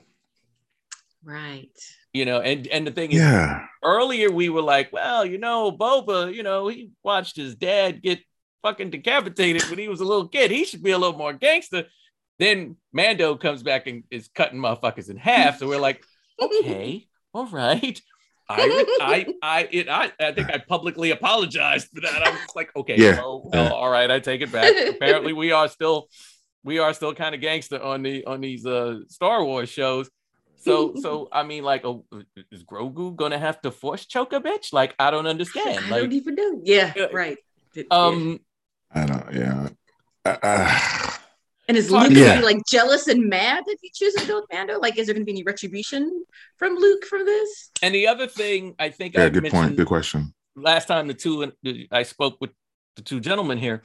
Right. You know, and and the thing is, yeah. earlier we were like, well, you know, Boba, you know, he watched his dad get fucking decapitated when he was a little kid. He should be a little more gangster. Then Mando comes back and is cutting motherfuckers in half. So we're like, okay, all right. I, I, I, it, I, I think I publicly apologized for that. I was like, okay, yeah. well, well, all right, I take it back. Apparently, we are still, we are still kind of gangster on the on these uh, Star Wars shows. So, so I mean, like, oh, is Grogu gonna have to force choke a bitch? Like, I don't understand. I like, don't even know. Yeah, right. Um, I don't. Yeah. Uh, uh, And is Luke yeah. gonna be like jealous and mad that he chooses to go with Mando? Like, is there gonna be any retribution from Luke from this? And the other thing, I think, yeah, I good point, good question. Last time the two I spoke with the two gentlemen here,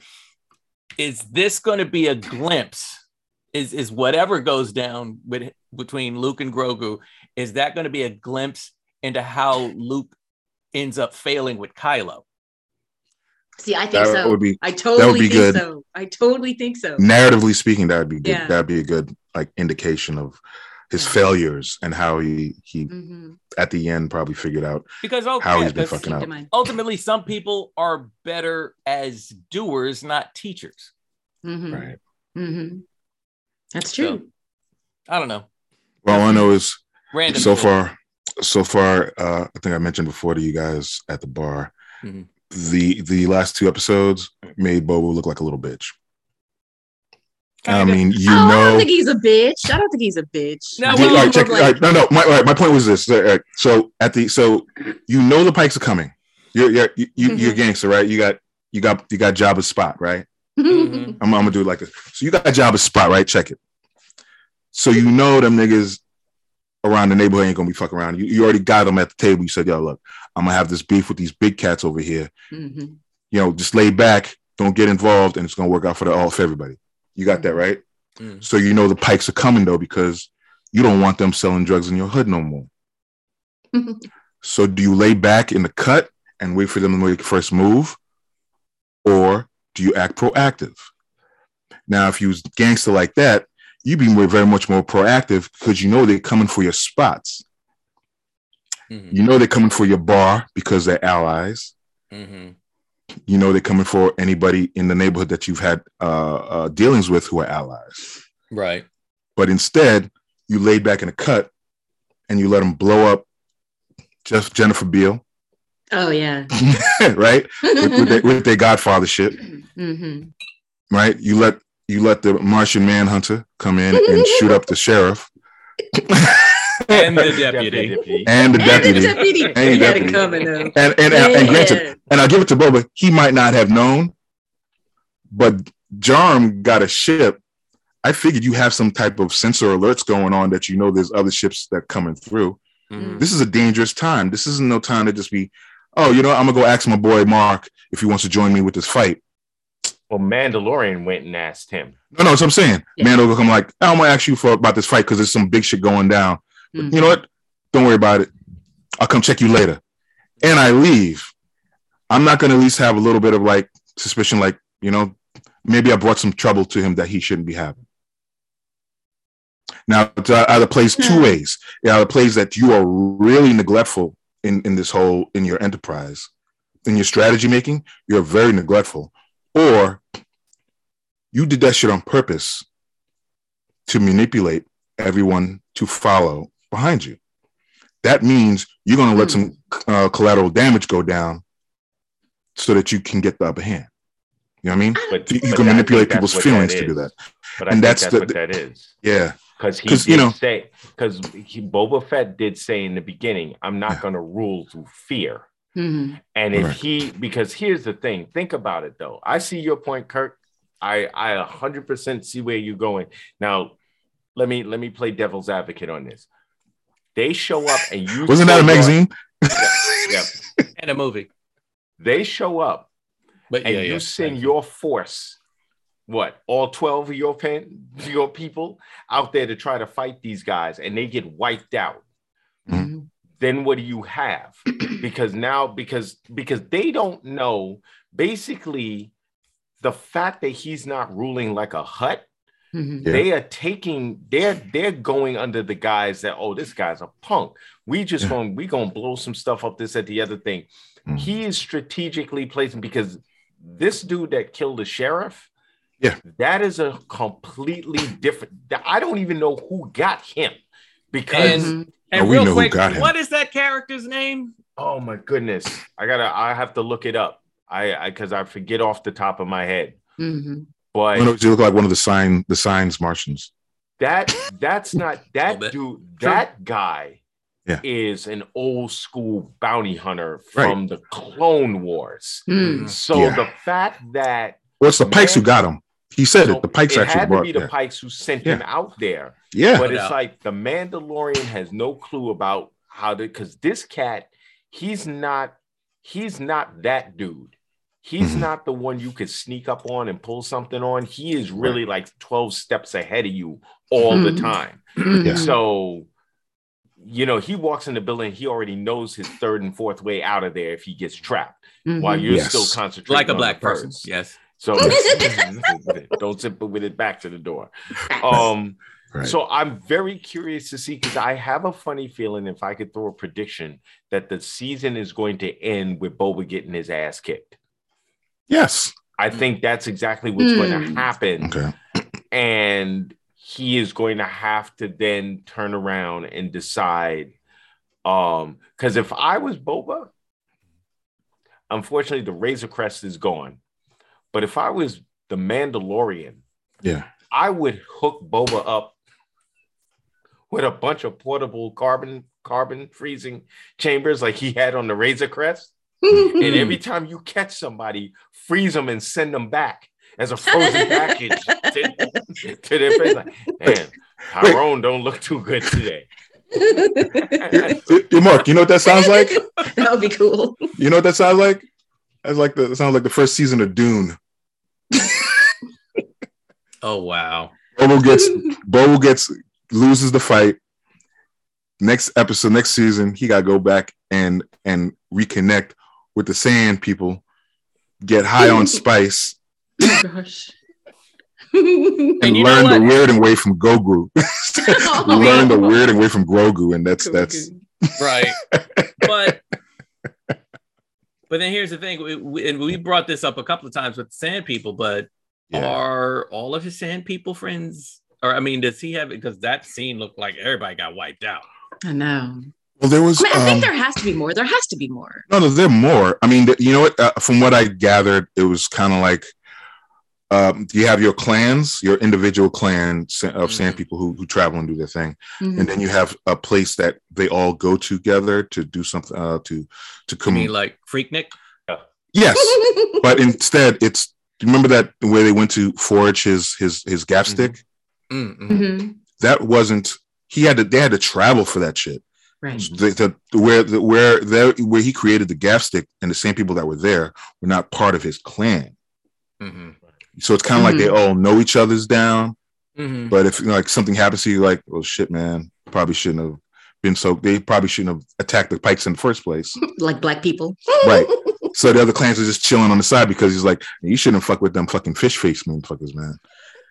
is this going to be a glimpse? Is is whatever goes down with between Luke and Grogu? Is that going to be a glimpse into how Luke ends up failing with Kylo? See, I think that so. Would be, I totally that would be think good. so. I totally think so. Narratively speaking, that would be good. Yeah. That'd be a good like indication of his failures and how he he mm-hmm. at the end probably figured out because oh, how yeah, he's been fucking out. Ultimately, some people are better as doers, not teachers. Mm-hmm. Right. Mm-hmm. That's true. So, I don't know. Well, all I know is Random so thing. far, so far, uh, I think I mentioned before to you guys at the bar. Mm-hmm. The the last two episodes made Boba look like a little bitch. Kinda. I mean, you oh, know, I don't think he's a bitch. I don't think he's a bitch. No, well, all right, check, like... all right, no, no. My, right, my point was this. Right, so at the so you know the Pikes are coming. You're you're you, mm-hmm. you're gangster, right? You got you got you got Jabba's spot, right? Mm-hmm. I'm, I'm gonna do it like this. So you got Jabba's spot, right? Check it. So you know them niggas around the neighborhood ain't gonna be fucking around. You, you already got them at the table. You said, yo, look, I'm gonna have this beef with these big cats over here. Mm-hmm. You know, just lay back, don't get involved, and it's gonna work out for the all for everybody. You got that, right? Mm-hmm. So you know the Pikes are coming though, because you don't want them selling drugs in your hood no more. So do you lay back in the cut and wait for them to make the first move? Or do you act proactive? Now, if you was gangster like that, you'd be more, very much more proactive because you know they're coming for your spots. Mm-hmm. You know they're coming for your bar because they're allies. Mm-hmm. You know they're coming for anybody in the neighborhood that you've had uh, uh, dealings with who are allies. Right. But instead, you laid back in a cut and you let them blow up just Jennifer Beal. Oh, yeah. Right? with, with, their, with their Godfather shit. Mm-hmm. Right? You let you let the Martian Manhunter come in and shoot up the sheriff. And the deputy. And the deputy. And the deputy. And the deputy. Coming, though. And, and, yeah. and granted, and I'll give it to Boba, he might not have known, but Jarm got a ship. I figured you have some type of sensor alerts going on that you know there's other ships that are coming through. Mm-hmm. This is a dangerous time. This isn't no time to just be, oh, you know, I'm going to go ask my boy Mark if he wants to join me with this fight. Well, Mandalorian went and asked him. No, no, that's what I'm saying. Yeah. Mando will come like, I'm going to ask you for about this fight because there's some big shit going down. Mm-hmm. But you know what? Don't worry about it. I'll come check you later. And I leave. I'm not going to at least have a little bit of like suspicion, like, you know, maybe I brought some trouble to him that he shouldn't be having. Now, it either plays two ways. It either plays that you are really neglectful in, in this whole, in your enterprise, in your strategy making, you're very neglectful. Or you did that shit on purpose to manipulate everyone to follow behind you. That means you're going to let some uh, collateral damage go down so that you can get the upper hand. You know what I mean? But, you, you can manipulate people's feelings to do that. But I and think that's, that's the, what that is. Yeah. Because he did you know, say, because Boba Fett did say in the beginning, I'm not yeah. going to rule through fear. Mm-hmm. And if right. he, because here's the thing, think about it though. I see your point, Kirk. I I one hundred percent see where you're going. Now, let me let me play devil's advocate on this. They show up and you wasn't that a magazine? Yep. Yep. And a movie. They show up, but and yeah, you yeah, send your force. What, all twelve of your pen, your people out there to try to fight these guys, and they get wiped out. Mm-hmm. Then what do you have? Because now, because because they don't know, basically, the fact that he's not ruling like a Hutt, mm-hmm. yeah. they are taking, they're they're going under the guise that, oh, this guy's a punk. We just yeah. going we gonna blow some stuff up, this at the other thing. Mm-hmm. He is strategically placing, because this dude that killed the sheriff, yeah, that is a completely different. I don't even know who got him, because. And, And oh, real quick, what is that character's name? Oh my goodness, I gotta, I have to look it up. I, because I, I forget off the top of my head. Mm-hmm. But you look like one of the sign, the signs Martians. That, that's not that dude. That guy yeah. is an old school bounty hunter from right. the Clone Wars. Mm. So yeah. the fact that well, it's the Pikes who got him. He said so it. The Pikes it actually had brought, to be the yeah. Pikes who sent yeah. him out there. Yeah, but it's like the Mandalorian has no clue about how to, because this cat, he's not, he's not that dude. He's mm-hmm. not the one you could sneak up on and pull something on. He is really right. like twelve steps ahead of you all mm-hmm. the time. Yeah. So, you know, he walks in the building, he already knows his third and fourth way out of there if he gets trapped, mm-hmm. while you're yes. still concentrating like a on black the person. First. Yes. So don't zip it with it back to the door. Um, right. So I'm very curious to see, because I have a funny feeling, if I could throw a prediction, that the season is going to end with Boba getting his ass kicked. Yes. I think that's exactly what's mm. going to happen. Okay. And he is going to have to then turn around and decide. Um, because if I was Boba, unfortunately, the Razor Crest is gone. But if I was the Mandalorian, yeah, I would hook Boba up with a bunch of portable carbon carbon freezing chambers like he had on the Razor Crest. And every time you catch somebody, freeze them and send them back as a frozen package to, to their face. Like, man, Tyrone don't look too good today. Hey, Mark, you know what that sounds like? That would be cool. You know what that sounds like? That's like the it sounds like the first season of Dune. Oh wow! Bobo gets Bobo gets loses the fight. Next episode, next season, he got to go back and and reconnect with the Sand people, get high on spice, oh, gosh. and, and learn the weirding way from Grogu. oh, learn the weirding way from Grogu, and that's that's right. But but then here's the thing, we, we, and we brought this up a couple of times with the Sand people, but. Yeah. Are all of his Sand people friends? Or I mean, does he have it? Because that scene looked like everybody got wiped out. I know. Well, there was. I, mean, I um, think there has to be more. There has to be more. No, no, there are more. I mean, you know what? Uh, from what I gathered, it was kind of like um, you have your clans, your individual clans of mm-hmm. Sand people who, who travel and do their thing, mm-hmm. and then you have a place that they all go together to do something uh, to to come. You mean like Freaknik? Yeah. Yes, but instead it's. Remember that where they went to forge his his his gap stick? Mm-hmm. Mm-hmm. That wasn't. He had to. They had to travel for that shit. Right. The, the, where the, where there where he created the gap stick, and the same people that were there were not part of his clan. Mm-hmm. So it's kind of mm-hmm. like they all know each other's down. Mm-hmm. But if like something happens to you, like, well, shit, man, probably shouldn't have been so. They probably shouldn't have attacked the Pikes in the first place. Like black people, right? So the other clans are just chilling on the side because he's like, you shouldn't fuck with them fucking fish face motherfuckers, man.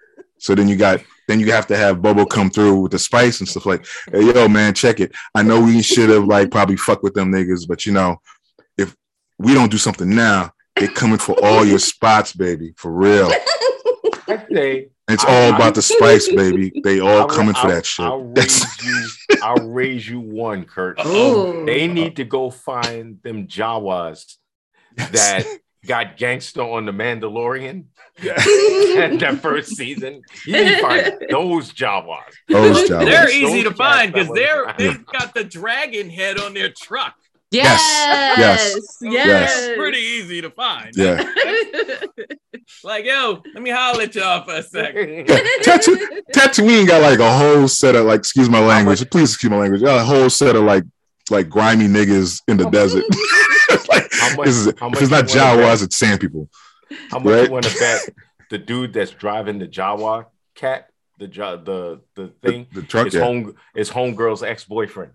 So then you got then you have to have Bobo come through with the spice and stuff like, hey, yo, man, check it. I know we should have like probably fucked with them niggas, but you know, if we don't do something now, they're coming for all your spots, baby, for real. I say it's I, all I, about the spice, baby. They all I'll, coming for I'll, that shit. I'll raise you. I'll raise you one, Kurt. Ooh. They need to go find them Jawas that got gangster on the Mandalorian. And that first season, you need to find those Jawas. Those Jawas. They're easy Those to find because cats they're that they've got the dragon head on their truck. Yes. Yes. Yes. So Yes. It's pretty easy to find. Yeah. Like, yo, let me holler at y'all for a second. Yeah. Tatoo- Tatooine got like a whole set of like, excuse my language, please excuse my language. Got a whole set of like like grimy niggas in the desert. Like, How much- this is, how if much it's not you wanna bet? Jawas, it's sand people. How much Right? you want to bet the dude that's driving the Jawa cat, the ja- the the thing, The, the truck, is yeah. home is homegirl's ex-boyfriend.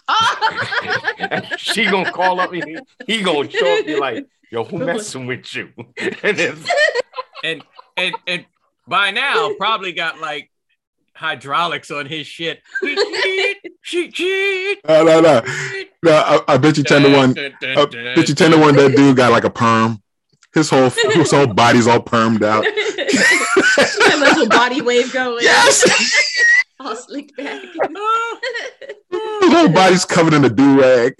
She gonna call up, he, he gonna show up, be like, yo, who messing with you? And if, And and and by now probably got like hydraulics on his shit. No, no, no. No, I, I bet you ten to one. I bet you ten to one. That dude got like a perm. His whole his whole body's all permed out. That little body wave going. Yes. All slicked back. His whole body's covered in a do rag.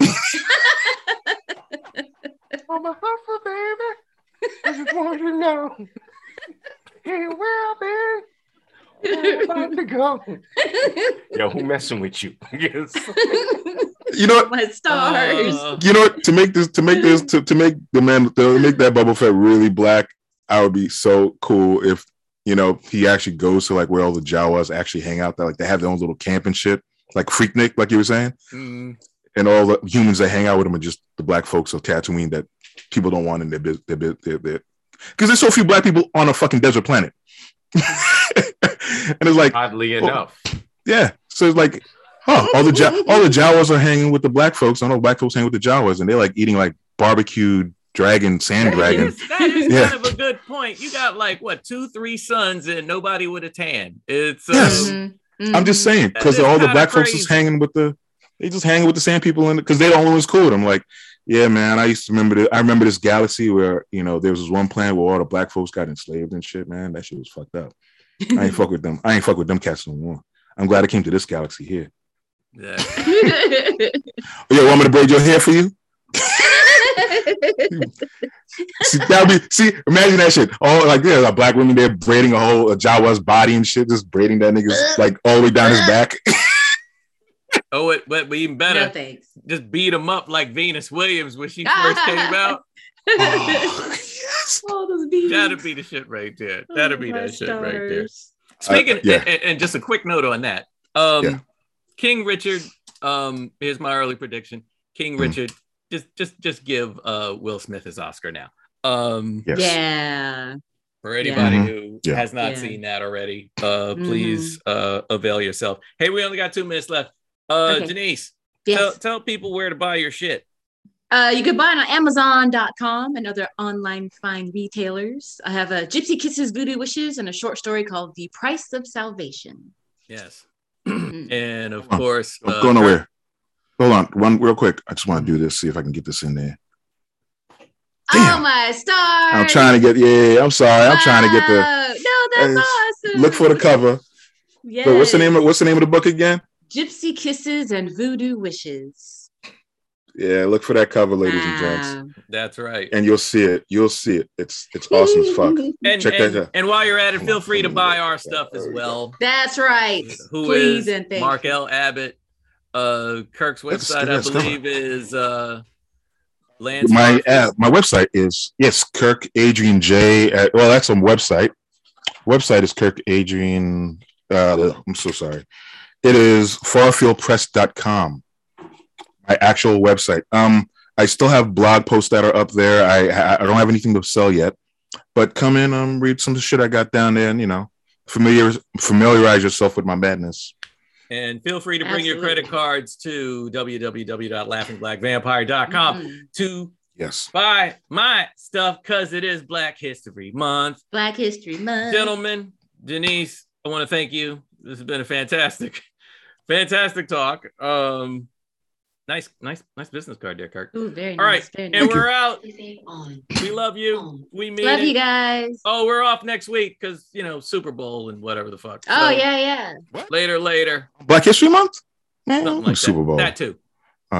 I'm a hustler, baby. I just want you to know. Hey, where man? I'm about to go. Yo, who messing with you? Yes. You know what? My stars. Uh, You know what? To make this, to make this, to, to make the man, to make that Boba Fett really black, I would be so cool if, you know, he actually goes to like where all the Jawas actually hang out. That like they have their own little camp and shit, like Freaknik, like you were saying, mm, and all the humans that hang out with him are just the black folks of Tatooine that people don't want in their bit, their bit, their bit, because there's so few black people on a fucking desert planet. And it's like, Oddly well, enough. yeah, so it's like, huh? All the ja- all the Jawas are hanging with the black folks. I know black folks hang with the Jawas, and they're like eating like barbecued dragon, sand dragon. That is, that is Yeah. kind of a good point. You got like what two, three sons and nobody with a tan. It's um, Yes. Mm-hmm. I'm just saying because That is all the kinda black folks crazy. is hanging with the, they just hanging with the sand people, and because they the only ones cool with them. Like, yeah, man, I used to remember. The, I remember this galaxy where you know there was this one planet where all the black folks got enslaved and shit. Man, that shit was fucked up. I ain't fuck with them. I ain't fuck with them cats no more. I'm glad I came to this galaxy here. yeah. Oh, yeah, want me to braid your hair for you? See, that'd be, see, imagine that shit. Oh, like there's a black woman there braiding a whole a Jawa's body and shit, just braiding that nigga's like all the way down his back. Oh, it, but but even better, No thanks. just beat him up like Venus Williams when she first came out. Oh, yes. All those bees. That'd be the shit right there. That'd be Oh, my that shit right there. stars. Speaking, Uh, yeah. and, and just a quick note on that. Um, Yeah. King Richard. Um, here's my early prediction. King Mm. Richard. Just, just, just give uh Will Smith his Oscar now. Um, Yes. Yeah. for anybody Yeah. who Yeah. has not Yeah. seen that already, uh, please uh avail yourself. Hey, we only got two minutes left. Uh, Okay. Denise, Yes. tell tell people where to buy your shit. Uh, you can buy it on Amazon dot com and other online fine retailers. I have a Gypsy Kisses Voodoo Wishes and a short story called The Price of Salvation. Yes, Mm. and of Huh. course, Don't uh, go nowhere. Hold on, one real quick. I just want to do this. See if I can get this in there. Oh, Damn. my stars. I'm trying to get. Yeah, I'm sorry. I'm trying to get the. Wow. No, that's uh, awesome. Look for the cover. Yes. But what's the name of What's the name of the book again? Gypsy Kisses and Voodoo Wishes. Yeah, look for that cover, ladies and gents, Wow. that's right. and you'll see it. You'll see it. It's it's awesome as fuck. And, check and, that out. and while you're at it, feel free to buy our stuff as well. That's right. Who Please is and thank Mark you. L. Abbott? Uh, Kirk's That's- website, that's I believe, is uh, Lance. My Murphy. uh, my website is yes, Kirk Adrian J. At, well, that's a website. Website is Kirk Adrian. Uh, I'm so sorry. It is farfield press dot com. My actual website. Um, I still have blog posts that are up there. I I don't have anything to sell yet, but come in, um, read some of the shit I got down there, and you know, familiar familiarize yourself with my madness. And feel free to bring your Absolutely. credit cards to w w w dot laughing black vampire dot com Mhm. to Yes. buy my stuff because it is Black History Month. Black History Month. Gentlemen, Denise, I want to thank you. This has been a fantastic, fantastic talk. Um, nice, nice, nice business card there, Kirk. Ooh, very All nice. right, Very and nice. we're out. We love you. We mean Love it. you guys. Oh, we're off next week because you know Super Bowl and whatever the fuck. Oh So, yeah, yeah. What? Later, later. Black History Month? Man, Something like Super that. Bowl. That too.